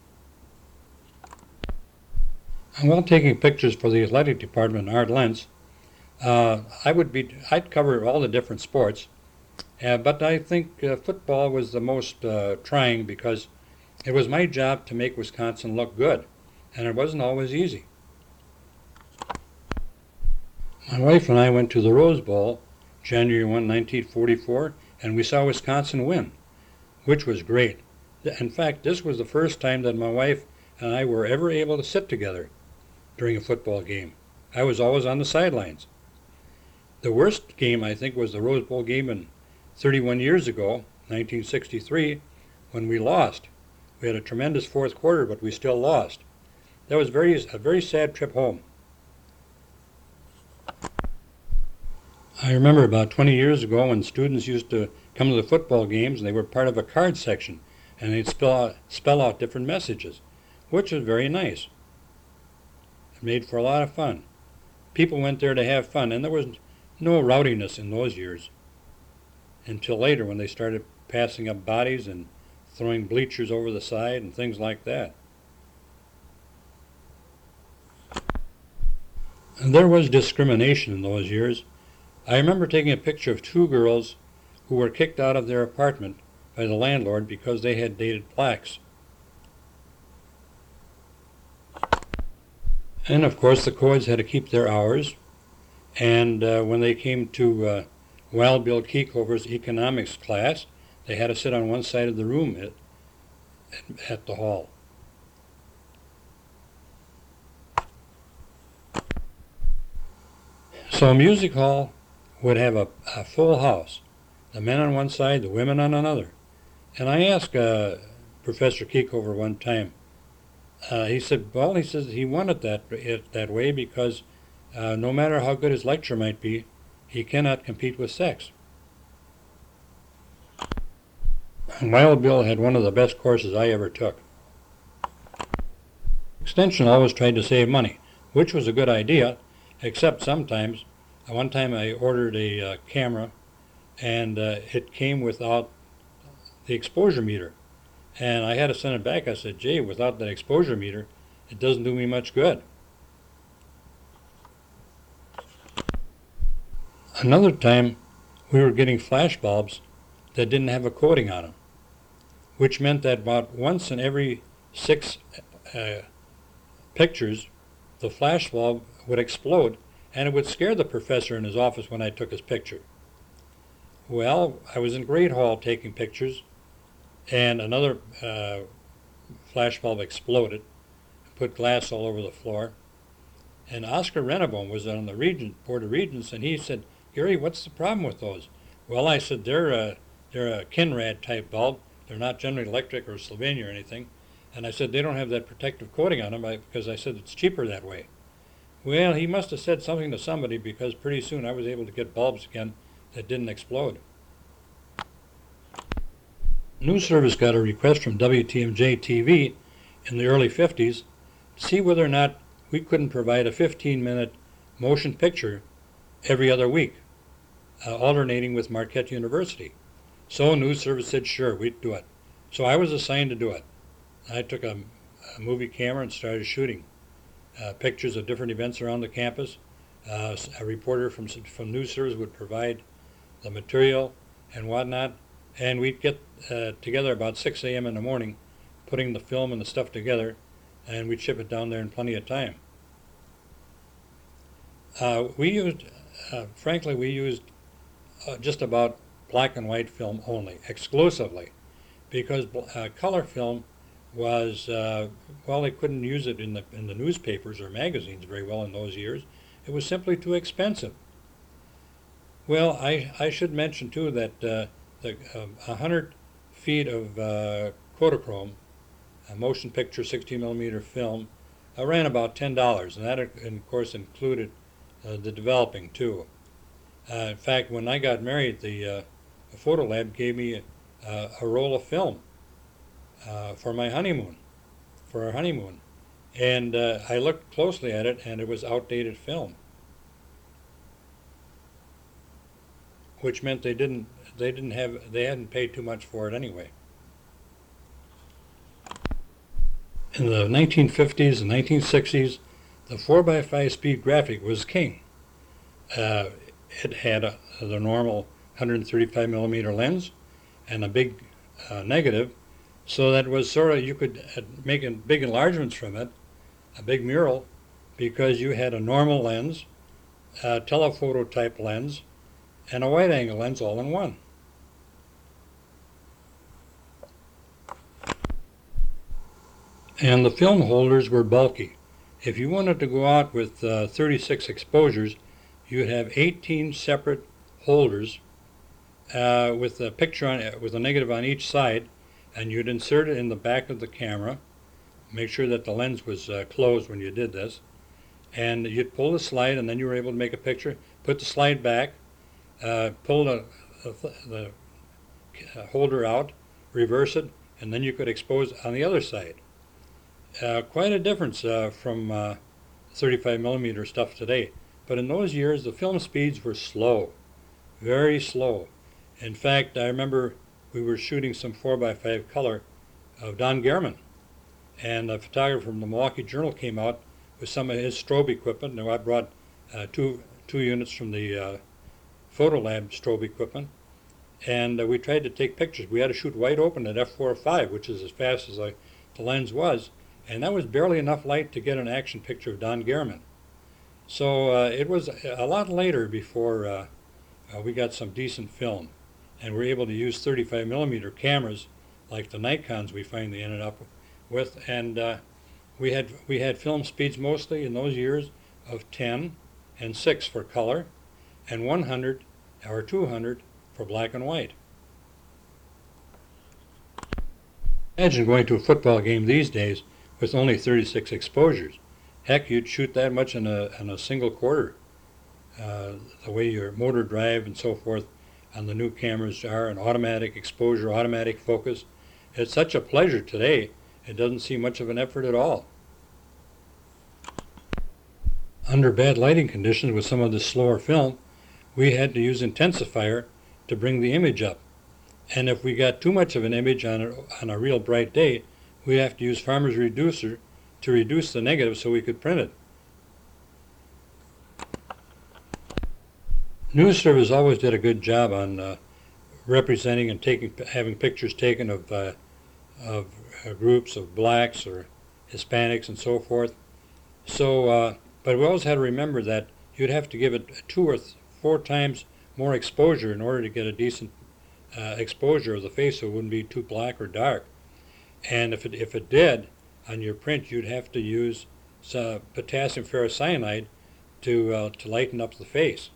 And while taking pictures for the athletic department in Art Lentz, uh, I would be, I'd cover all the different sports, uh, but I think uh, football was the most uh, trying, because it was my job to make Wisconsin look good, and it wasn't always easy. My wife and I went to the Rose Bowl January first, nineteen forty-four, and we saw Wisconsin win, which was great. In fact, this was the first time that my wife and I were ever able to sit together during a football game. I was always on the sidelines. The worst game, I think, was the Rose Bowl game in thirty-one years ago, nineteen sixty-three, when we lost. We had a tremendous fourth quarter, but we still lost. That was very, a very sad trip home. I remember about twenty years ago when students used to come to the football games, and they were part of a card section, and they'd spell out, spell out different messages, which was very nice. It made for a lot of fun. People went there to have fun, and there was no rowdiness in those years until later, when they started passing up bodies and throwing bleachers over the side and things like that. And there was discrimination in those years. I remember taking a picture of two girls who were kicked out of their apartment by the landlord because they had dated blacks. And of course the Coys had to keep their hours, and uh, when they came to uh, Wild Bill Keckover's economics class, they had to sit on one side of the room at, at the hall. So a music hall would have a, a full house, the men on one side, the women on another. And I asked uh, Professor Keckover one time, uh, he said, well, he says he wanted that, it that way because uh, no matter how good his lecture might be, he cannot compete with sex. Wild Bill had one of the best courses I ever took. Extension always tried to save money, which was a good idea, except sometimes. Uh, one time I ordered a uh, camera, and uh, it came without the exposure meter. And I had to send it back. I said, gee, without that exposure meter, it doesn't do me much good. Another time, we were getting flash bulbs that didn't have a coating on them, which meant that about once in every six uh, pictures, the flash bulb would explode, and it would scare the professor in his office when I took his picture. Well, I was in Great Hall taking pictures, and another uh, flash bulb exploded, put glass all over the floor. And Oscar Rennebaum was on the Regent, Board of Regents, and he said, Gary, what's the problem with those? Well, I said, they're a, they're a Kinrad type bulb. They're not General Electric or Sylvania or anything. And I said, they don't have that protective coating on them because I said it's cheaper that way. Well, he must have said something to somebody because pretty soon I was able to get bulbs again that didn't explode. News Service got a request from W T M J T V in the early fifties to see whether or not we couldn't provide a fifteen minute motion picture every other week, uh, alternating with Marquette University. So News Service said, sure, we'd do it. So I was assigned to do it. I took a, a movie camera and started shooting uh, pictures of different events around the campus. Uh, a reporter from, from News Service would provide the material and whatnot. And we'd get uh, together about six a m in the morning, putting the film and the stuff together, and we'd ship it down there in plenty of time. Uh, we used, uh, frankly, we used uh, just about black and white film only, exclusively, because uh, color film was, uh, well, they couldn't use it in the, in the newspapers or magazines very well in those years. It was simply too expensive. Well, I, I should mention, too, that uh, the um, one hundred feet of uh, Kodachrome, a motion picture sixteen millimeter film, uh, ran about ten dollars, and that, of course, included uh, the developing, too. Uh, in fact, when I got married, the, uh, the Photo Lab gave me a, a roll of film uh, for my honeymoon, for our honeymoon. And uh, I looked closely at it, and it was outdated film, which meant they didn't they didn't have they hadn't paid too much for it anyway. In the nineteen fifties and nineteen sixties, the four by five speed graphic was king. Uh, it had a, the normal one hundred thirty-five millimeter lens and a big uh, negative, so that was sort of, you could make big enlargements from it, a big mural, because you had a normal lens, a telephoto type lens, and a wide angle lens all in one. And the film holders were bulky. If you wanted to go out with uh, thirty-six exposures, you'd have eighteen separate holders uh, with a picture on it, with a negative on each side, and you'd insert it in the back of the camera, make sure that the lens was uh, closed when you did this, and you'd pull the slide, and then you were able to make a picture, put the slide back, uh, pull the, the, the holder out, reverse it, and then you could expose on the other side. Uh, quite a difference uh, from uh, thirty-five millimeter stuff today. But in those years, the film speeds were slow, very slow. In fact, I remember we were shooting some four by five color of Don Gehrman, and a photographer from the Milwaukee Journal came out with some of his strobe equipment. Now, I brought uh, two, two units from the uh, Photo Lab strobe equipment, and uh, we tried to take pictures. We had to shoot wide open at f four point five, which is as fast as I, the lens was, and that was barely enough light to get an action picture of Don Gehrman. So uh, it was a lot later before uh, uh, we got some decent film, and we're able to use thirty-five millimeter cameras like the Nikons we finally ended up with, and uh, we had we had film speeds mostly in those years of ten and six for color, and one hundred or two hundred for black and white. Imagine going to a football game these days with only thirty-six exposures. Heck, you'd shoot that much in a, in a single quarter. Uh, the way your motor drive and so forth on the new cameras are, and automatic exposure, automatic focus. It's such a pleasure today, it doesn't seem much of an effort at all. Under bad lighting conditions with some of the slower film, we had to use intensifier to bring the image up. And if we got too much of an image on a, on a real bright day, we'd have to use Farmer's Reducer to reduce the negative so we could print it. News Service always did a good job on uh, representing and taking, having pictures taken of, uh, of uh, groups of blacks or Hispanics and so forth. So, uh, but we always had to remember that you'd have to give it two or th four times more exposure in order to get a decent uh, exposure of the face so it wouldn't be too black or dark. And if it, if it did, on your print, you'd have to use uh, potassium ferrocyanide to, uh, to lighten up the face.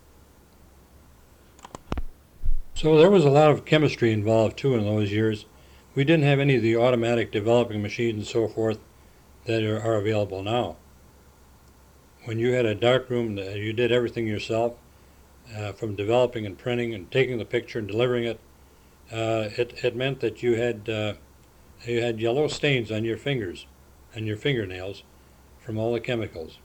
So there was a lot of chemistry involved too in those years. We didn't have any of the automatic developing machines and so forth that are, are available now. When you had a dark room, you did everything yourself, uh, from developing and printing and taking the picture and delivering it. Uh, it, it meant that you had uh, you had yellow stains on your fingers and your fingernails from all the chemicals.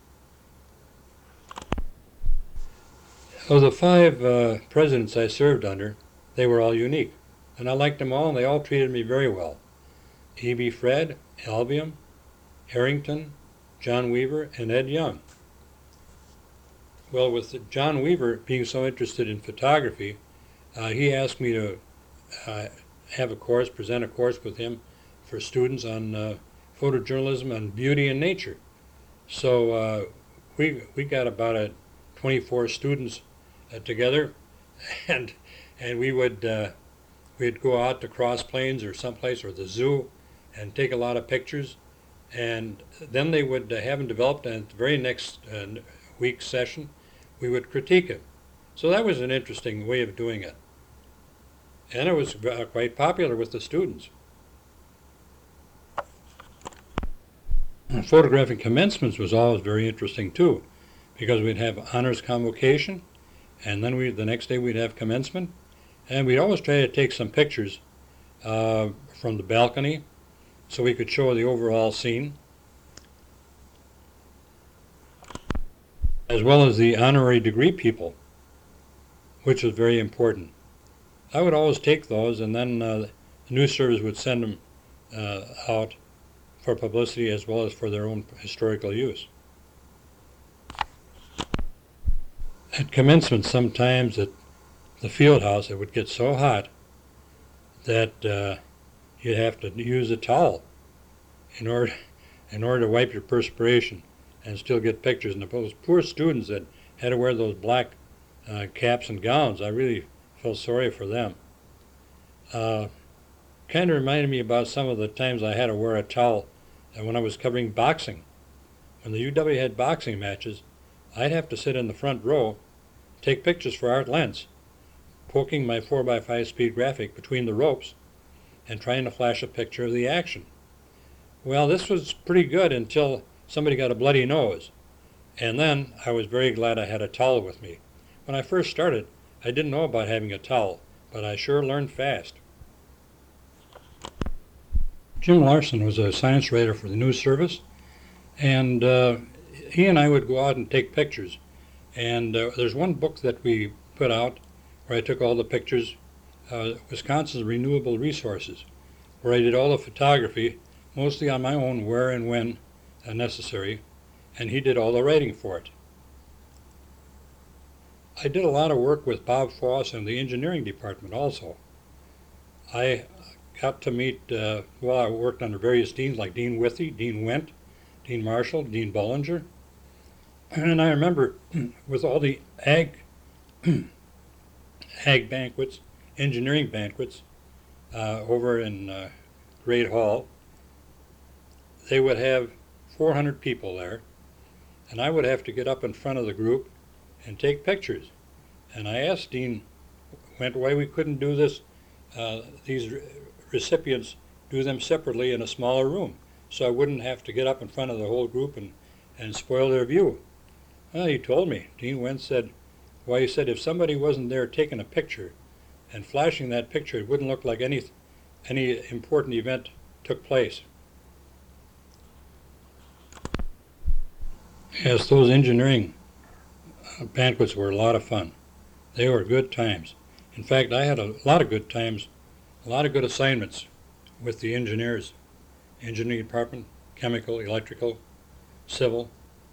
Of the five uh, presidents I served under, they were all unique, and I liked them all, and they all treated me very well. E B. Fred, Albiam, Harrington, John Weaver, and Ed Young. Well, with John Weaver being so interested in photography, uh, he asked me to uh, have a course, present a course with him for students on uh, photojournalism and beauty and nature. So uh, we we got about a twenty-four students uh, together, and and we would uh, we'd go out to Cross Plains or someplace or the zoo and take a lot of pictures, and then they would uh, have them developed, and at the very next uh, week's session we would critique it. So that was an interesting way of doing it, and it was uh, quite popular with the students. And photographing commencements was always very interesting too, because we'd have honors convocation, and then we the next day we'd have commencement, and we'd always try to take some pictures uh, from the balcony so we could show the overall scene, as well as the honorary degree people, which was very important. I would always take those, and then uh, the news service would send them uh, out for publicity as well as for their own historical use. At commencement, sometimes at the field house, it would get so hot that uh, you'd have to use a towel in order, in order to wipe your perspiration and still get pictures. And those poor students that had to wear those black uh, caps and gowns, I really felt sorry for them. Uh, kind of reminded me about some of the times I had to wear a towel and when I was covering boxing. When the U W had boxing matches, I'd have to sit in the front row, take pictures for Art Lentz, poking my four by five speed graphic between the ropes and trying to flash a picture of the action. Well, this was pretty good until somebody got a bloody nose, and then I was very glad I had a towel with me. When I first started, I didn't know about having a towel, but I sure learned fast. Jim Larson was a science writer for the news service, and uh, he and I would go out and take pictures. And uh, there's one book that we put out where I took all the pictures, uh, Wisconsin's Renewable Resources, where I did all the photography, mostly on my own, where and when uh, necessary, and he did all the writing for it. I did a lot of work with Bob Foss and the engineering department also. I got to meet, uh, well, I worked under various deans like Dean Withy, Dean Wendt, Dean Marshall, Dean Bollinger. And I remember with all the ag, ag banquets, engineering banquets uh, over in uh, Great Hall, they would have four hundred people there, and I would have to get up in front of the group and take pictures. And I asked Dean Wendt why we couldn't do this, uh, these re- recipients, do them separately in a smaller room, so I wouldn't have to get up in front of the whole group and, and spoil their view. Well, he told me. Dean Wendt said, well, he said if somebody wasn't there taking a picture and flashing that picture, it wouldn't look like any, any important event took place. Yes, those engineering banquets were a lot of fun. They were good times. In fact, I had a lot of good times, a lot of good assignments with the engineers, engineering department, chemical, electrical, civil.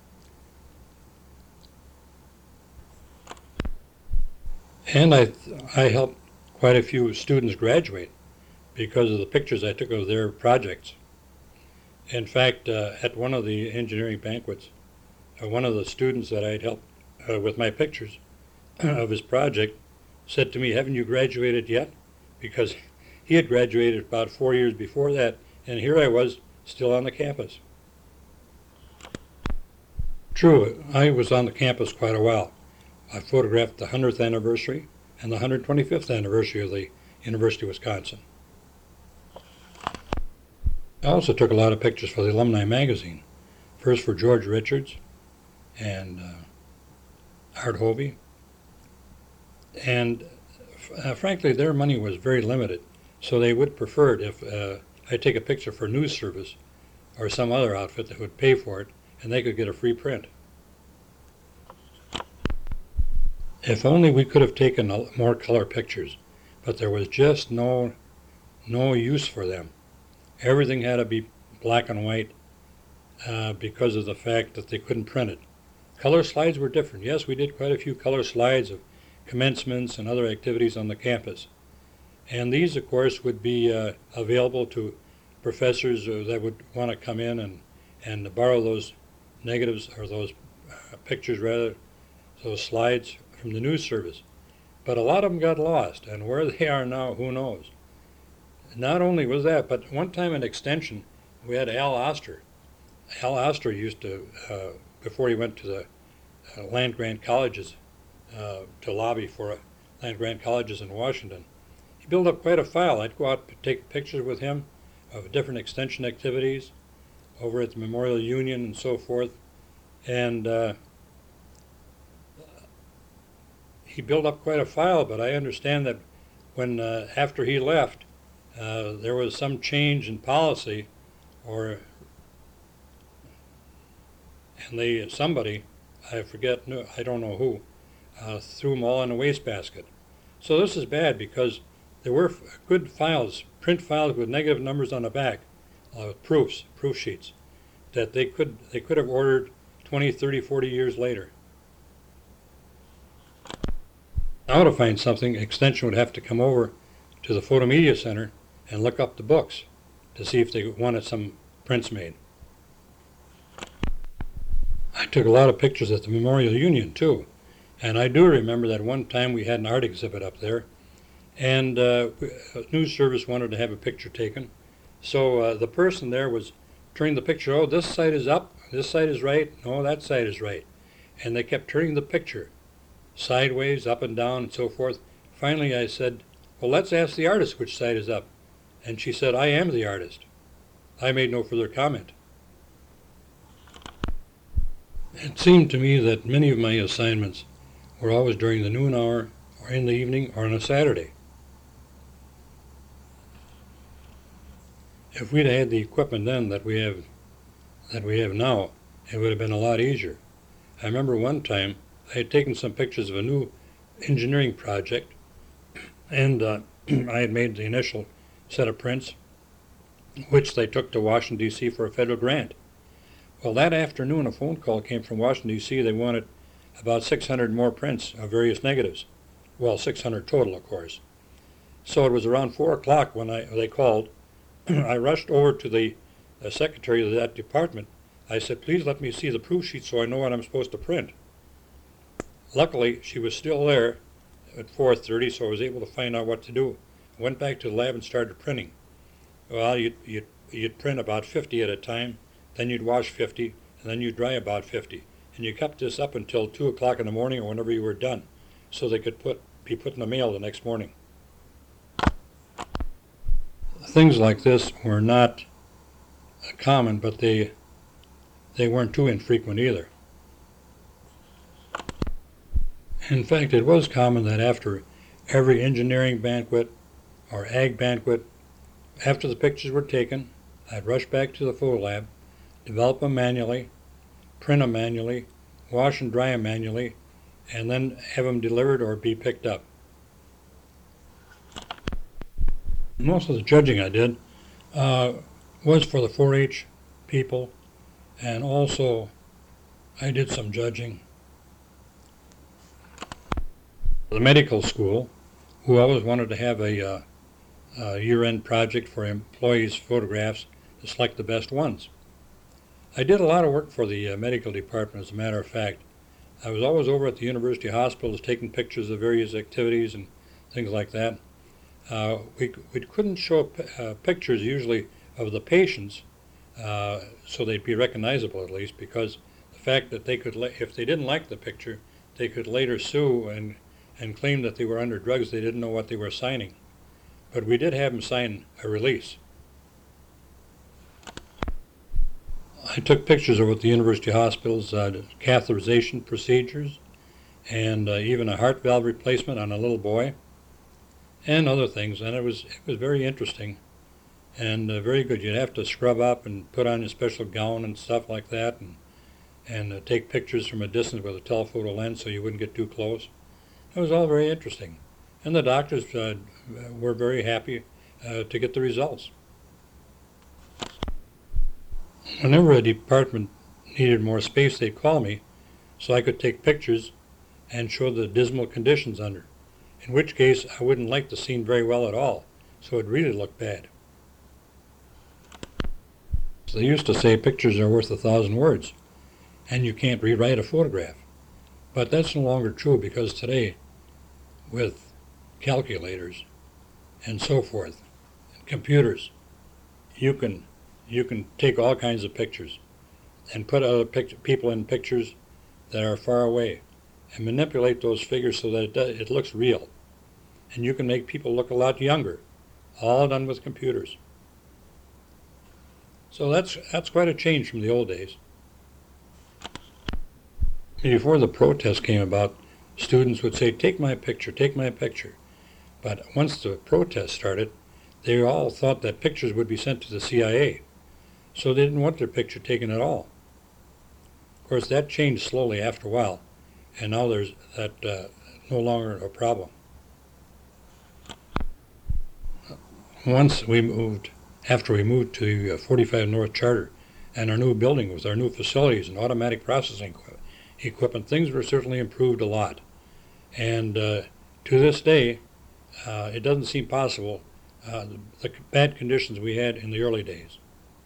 And I, I helped quite a few students graduate because of the pictures I took of their projects. In fact, uh, at one of the engineering banquets, uh, one of the students that I'd helped uh, with my pictures of his project said to me, haven't you graduated yet? Because he had graduated about four years before that, and here I was still on the campus. True, I was on the campus quite a while. I photographed the hundredth anniversary and the one hundred twenty-fifth anniversary of the University of Wisconsin. I also took a lot of pictures for the Alumni Magazine, first for George Richards and uh, Art Hovey. And uh, frankly, their money was very limited, so they would prefer it if uh, I take a picture for News Service or some other outfit that would pay for it, and they could get a free print. If only we could have taken more color pictures, but there was just no, no use for them. Everything had to be black and white uh, because of the fact that they couldn't print it. Color slides were different. Yes, we did quite a few color slides of commencements and other activities on the campus. And these, of course, would be uh, available to professors uh, that would want to come in and, and borrow those negatives, or those uh, pictures rather, those slides from the News Service. But a lot of them got lost, and where they are now, who knows. Not only was that, but one time in Extension, we had Al Oster. Al Oster used to, uh, before he went to the uh, land-grant colleges, uh, to lobby for uh, land-grant colleges in Washington, he built up quite a file. I'd go out and take pictures with him of different extension activities over at the Memorial Union and so forth. And uh, he built up quite a file, but I understand that when, uh, after he left, uh, there was some change in policy, or, and they, somebody, I forget, I don't know who, uh, threw them all in a wastebasket. So this is bad because there were good files, print files with negative numbers on the back, uh, proofs, proof sheets, that they could, they could have ordered twenty, thirty, forty years later. Now to find something, Extension would have to come over to the Photomedia Center and look up the books to see if they wanted some prints made. I took a lot of pictures at the Memorial Union too, and I do remember that one time we had an art exhibit up there, and uh, News Service wanted to have a picture taken. So uh, the person there was turning the picture, oh, this side is up, this side is right, no, that side is right. And they kept turning the picture sideways, up and down, and so forth. Finally I said, well, let's ask the artist which side is up. And she said, I am the artist. I made no further comment. It seemed to me that many of my assignments were always during the noon hour, or in the evening, or on a Saturday. If we'd had the equipment then that we have that we have now, it would have been a lot easier. I remember one time I had taken some pictures of a new engineering project, and uh, I had made the initial set of prints, which they took to Washington, D C for a federal grant. Well, that afternoon a phone call came from Washington, D C They wanted about six hundred more prints of various negatives. Well, six hundred total, of course. So it was around four o'clock when I, they called. I rushed over to the uh, secretary of that department. I said, please let me see the proof sheet so I know what I'm supposed to print. Luckily, she was still there at four thirty, so I was able to find out what to do. I went back to the lab and started printing. Well, you'd, you'd, you'd print about fifty at a time, then you'd wash fifty, and then you'd dry about fifty. And you kept this up until two o'clock in the morning or whenever you were done, so they could put, be put in the mail the next morning. Things like this were not common, but they, they weren't too infrequent either. In fact, it was common that after every engineering banquet or ag banquet, after the pictures were taken, I'd rush back to the photo lab, develop them manually, print them manually, wash and dry them manually, and then have them delivered or be picked up. Most of the judging I did uh, was for the four H people, and also I did some judging for the medical school, who always wanted to have a, uh, a year-end project for employees' photographs to select the best ones. I did a lot of work for the uh, medical department, as a matter of fact. I was always over at the university hospitals taking pictures of various activities and things like that. Uh, we, we couldn't show uh, pictures usually of the patients, uh, so they'd be recognizable at least, because the fact that they could, if they didn't like the picture, they could later sue and, and claim that they were under drugs. They didn't know what they were signing. But we did have them sign a release. I took pictures of what the university hospitals, uh, catheterization procedures, and uh, even a heart valve replacement on a little boy, and other things, and it was it was very interesting and uh, very good. You'd have to scrub up and put on your special gown and stuff like that, and and uh, take pictures from a distance with a telephoto lens so you wouldn't get too close. It was all very interesting, and the doctors uh, were very happy uh, to get the results. Whenever a department needed more space, they'd call me so I could take pictures and show the dismal conditions under, in which case I wouldn't like the scene very well at all, so it really looked bad. So they used to say pictures are worth a thousand words, and you can't rewrite a photograph. But that's no longer true, because today, with calculators and so forth, and computers, you can you can take all kinds of pictures and put other pict people in pictures that are far away and manipulate those figures so that it, does, it looks real. And you can make people look a lot younger, all done with computers. So that's, that's quite a change from the old days. Before the protest came about, students would say, take my picture, take my picture. But once the protest started, they all thought that pictures would be sent to the C I A. So they didn't want their picture taken at all. Of course, that changed slowly after a while, and now there's that uh, no longer a problem. Once we moved, after we moved to uh, forty-five North Charter, and our new building with our new facilities and automatic processing equipment, things were certainly improved a lot. And uh, to this day, uh, it doesn't seem possible, uh, the, the bad conditions we had in the early days.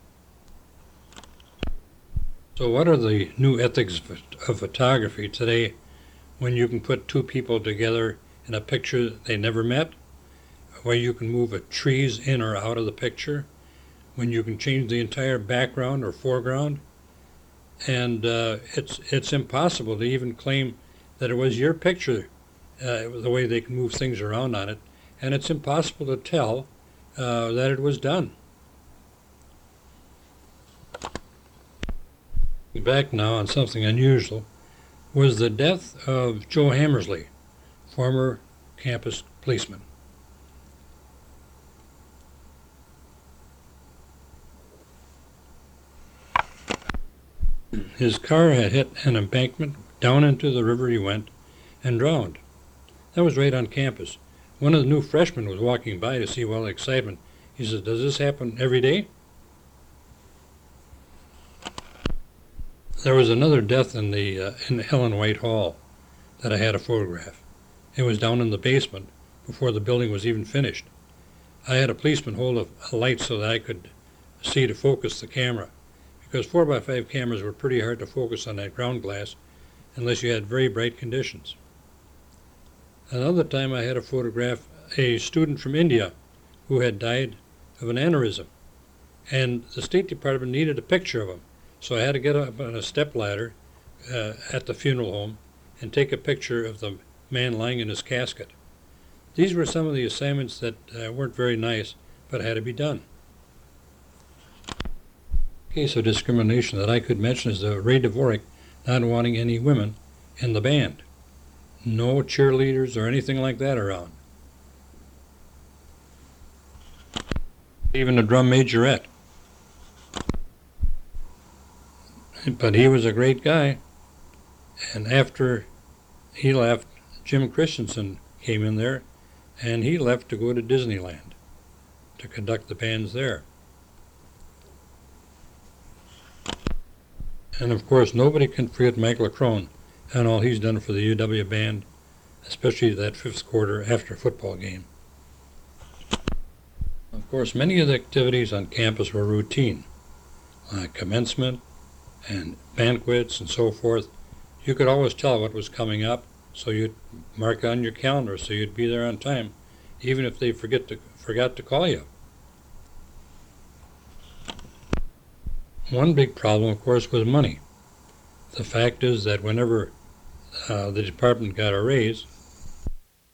So what are the new ethics of photography today, when you can put two people together in a picture they never met, where you can move a trees in or out of the picture, when you can change the entire background or foreground, and uh, it's it's impossible to even claim that it was your picture, uh, the way they can move things around on it, and it's impossible to tell uh, that it was done. Back now on something unusual was the death of Joe Hammersley, former campus policeman. His car had hit an embankment, down into the river he went, and drowned. That was right on campus. One of the new freshmen was walking by to see all the excitement. He said, does this happen every day? There was another death in the uh, in Ellen White Hall that I had a photograph. It was down in the basement before the building was even finished. I had a policeman hold a, a light so that I could see to focus the camera, because four by five cameras were pretty hard to focus on that ground glass unless you had very bright conditions. Another time I had to photograph a student from India who had died of an aneurysm, and the State Department needed a picture of him, so I had to get up on a step ladder uh, at the funeral home and take a picture of the man lying in his casket. These were some of the assignments that uh, weren't very nice, but had to be done. Case of discrimination that I could mention is the Ray Dvorak not wanting any women in the band. No cheerleaders or anything like that around. Even a drum majorette. But he was a great guy, and after he left, Jim Christensen came in there, and he left to go to Disneyland to conduct the bands there. And of course, nobody can forget Mike LeCrone and all he's done for the U W band, especially that fifth quarter after football game. Of course, many of the activities on campus were routine, like commencement and banquets and so forth. You could always tell what was coming up, so you'd mark on your calendar so you'd be there on time, even if they forget to, forgot to call you. One big problem, of course, was money. The fact is that whenever uh, the department got a raise,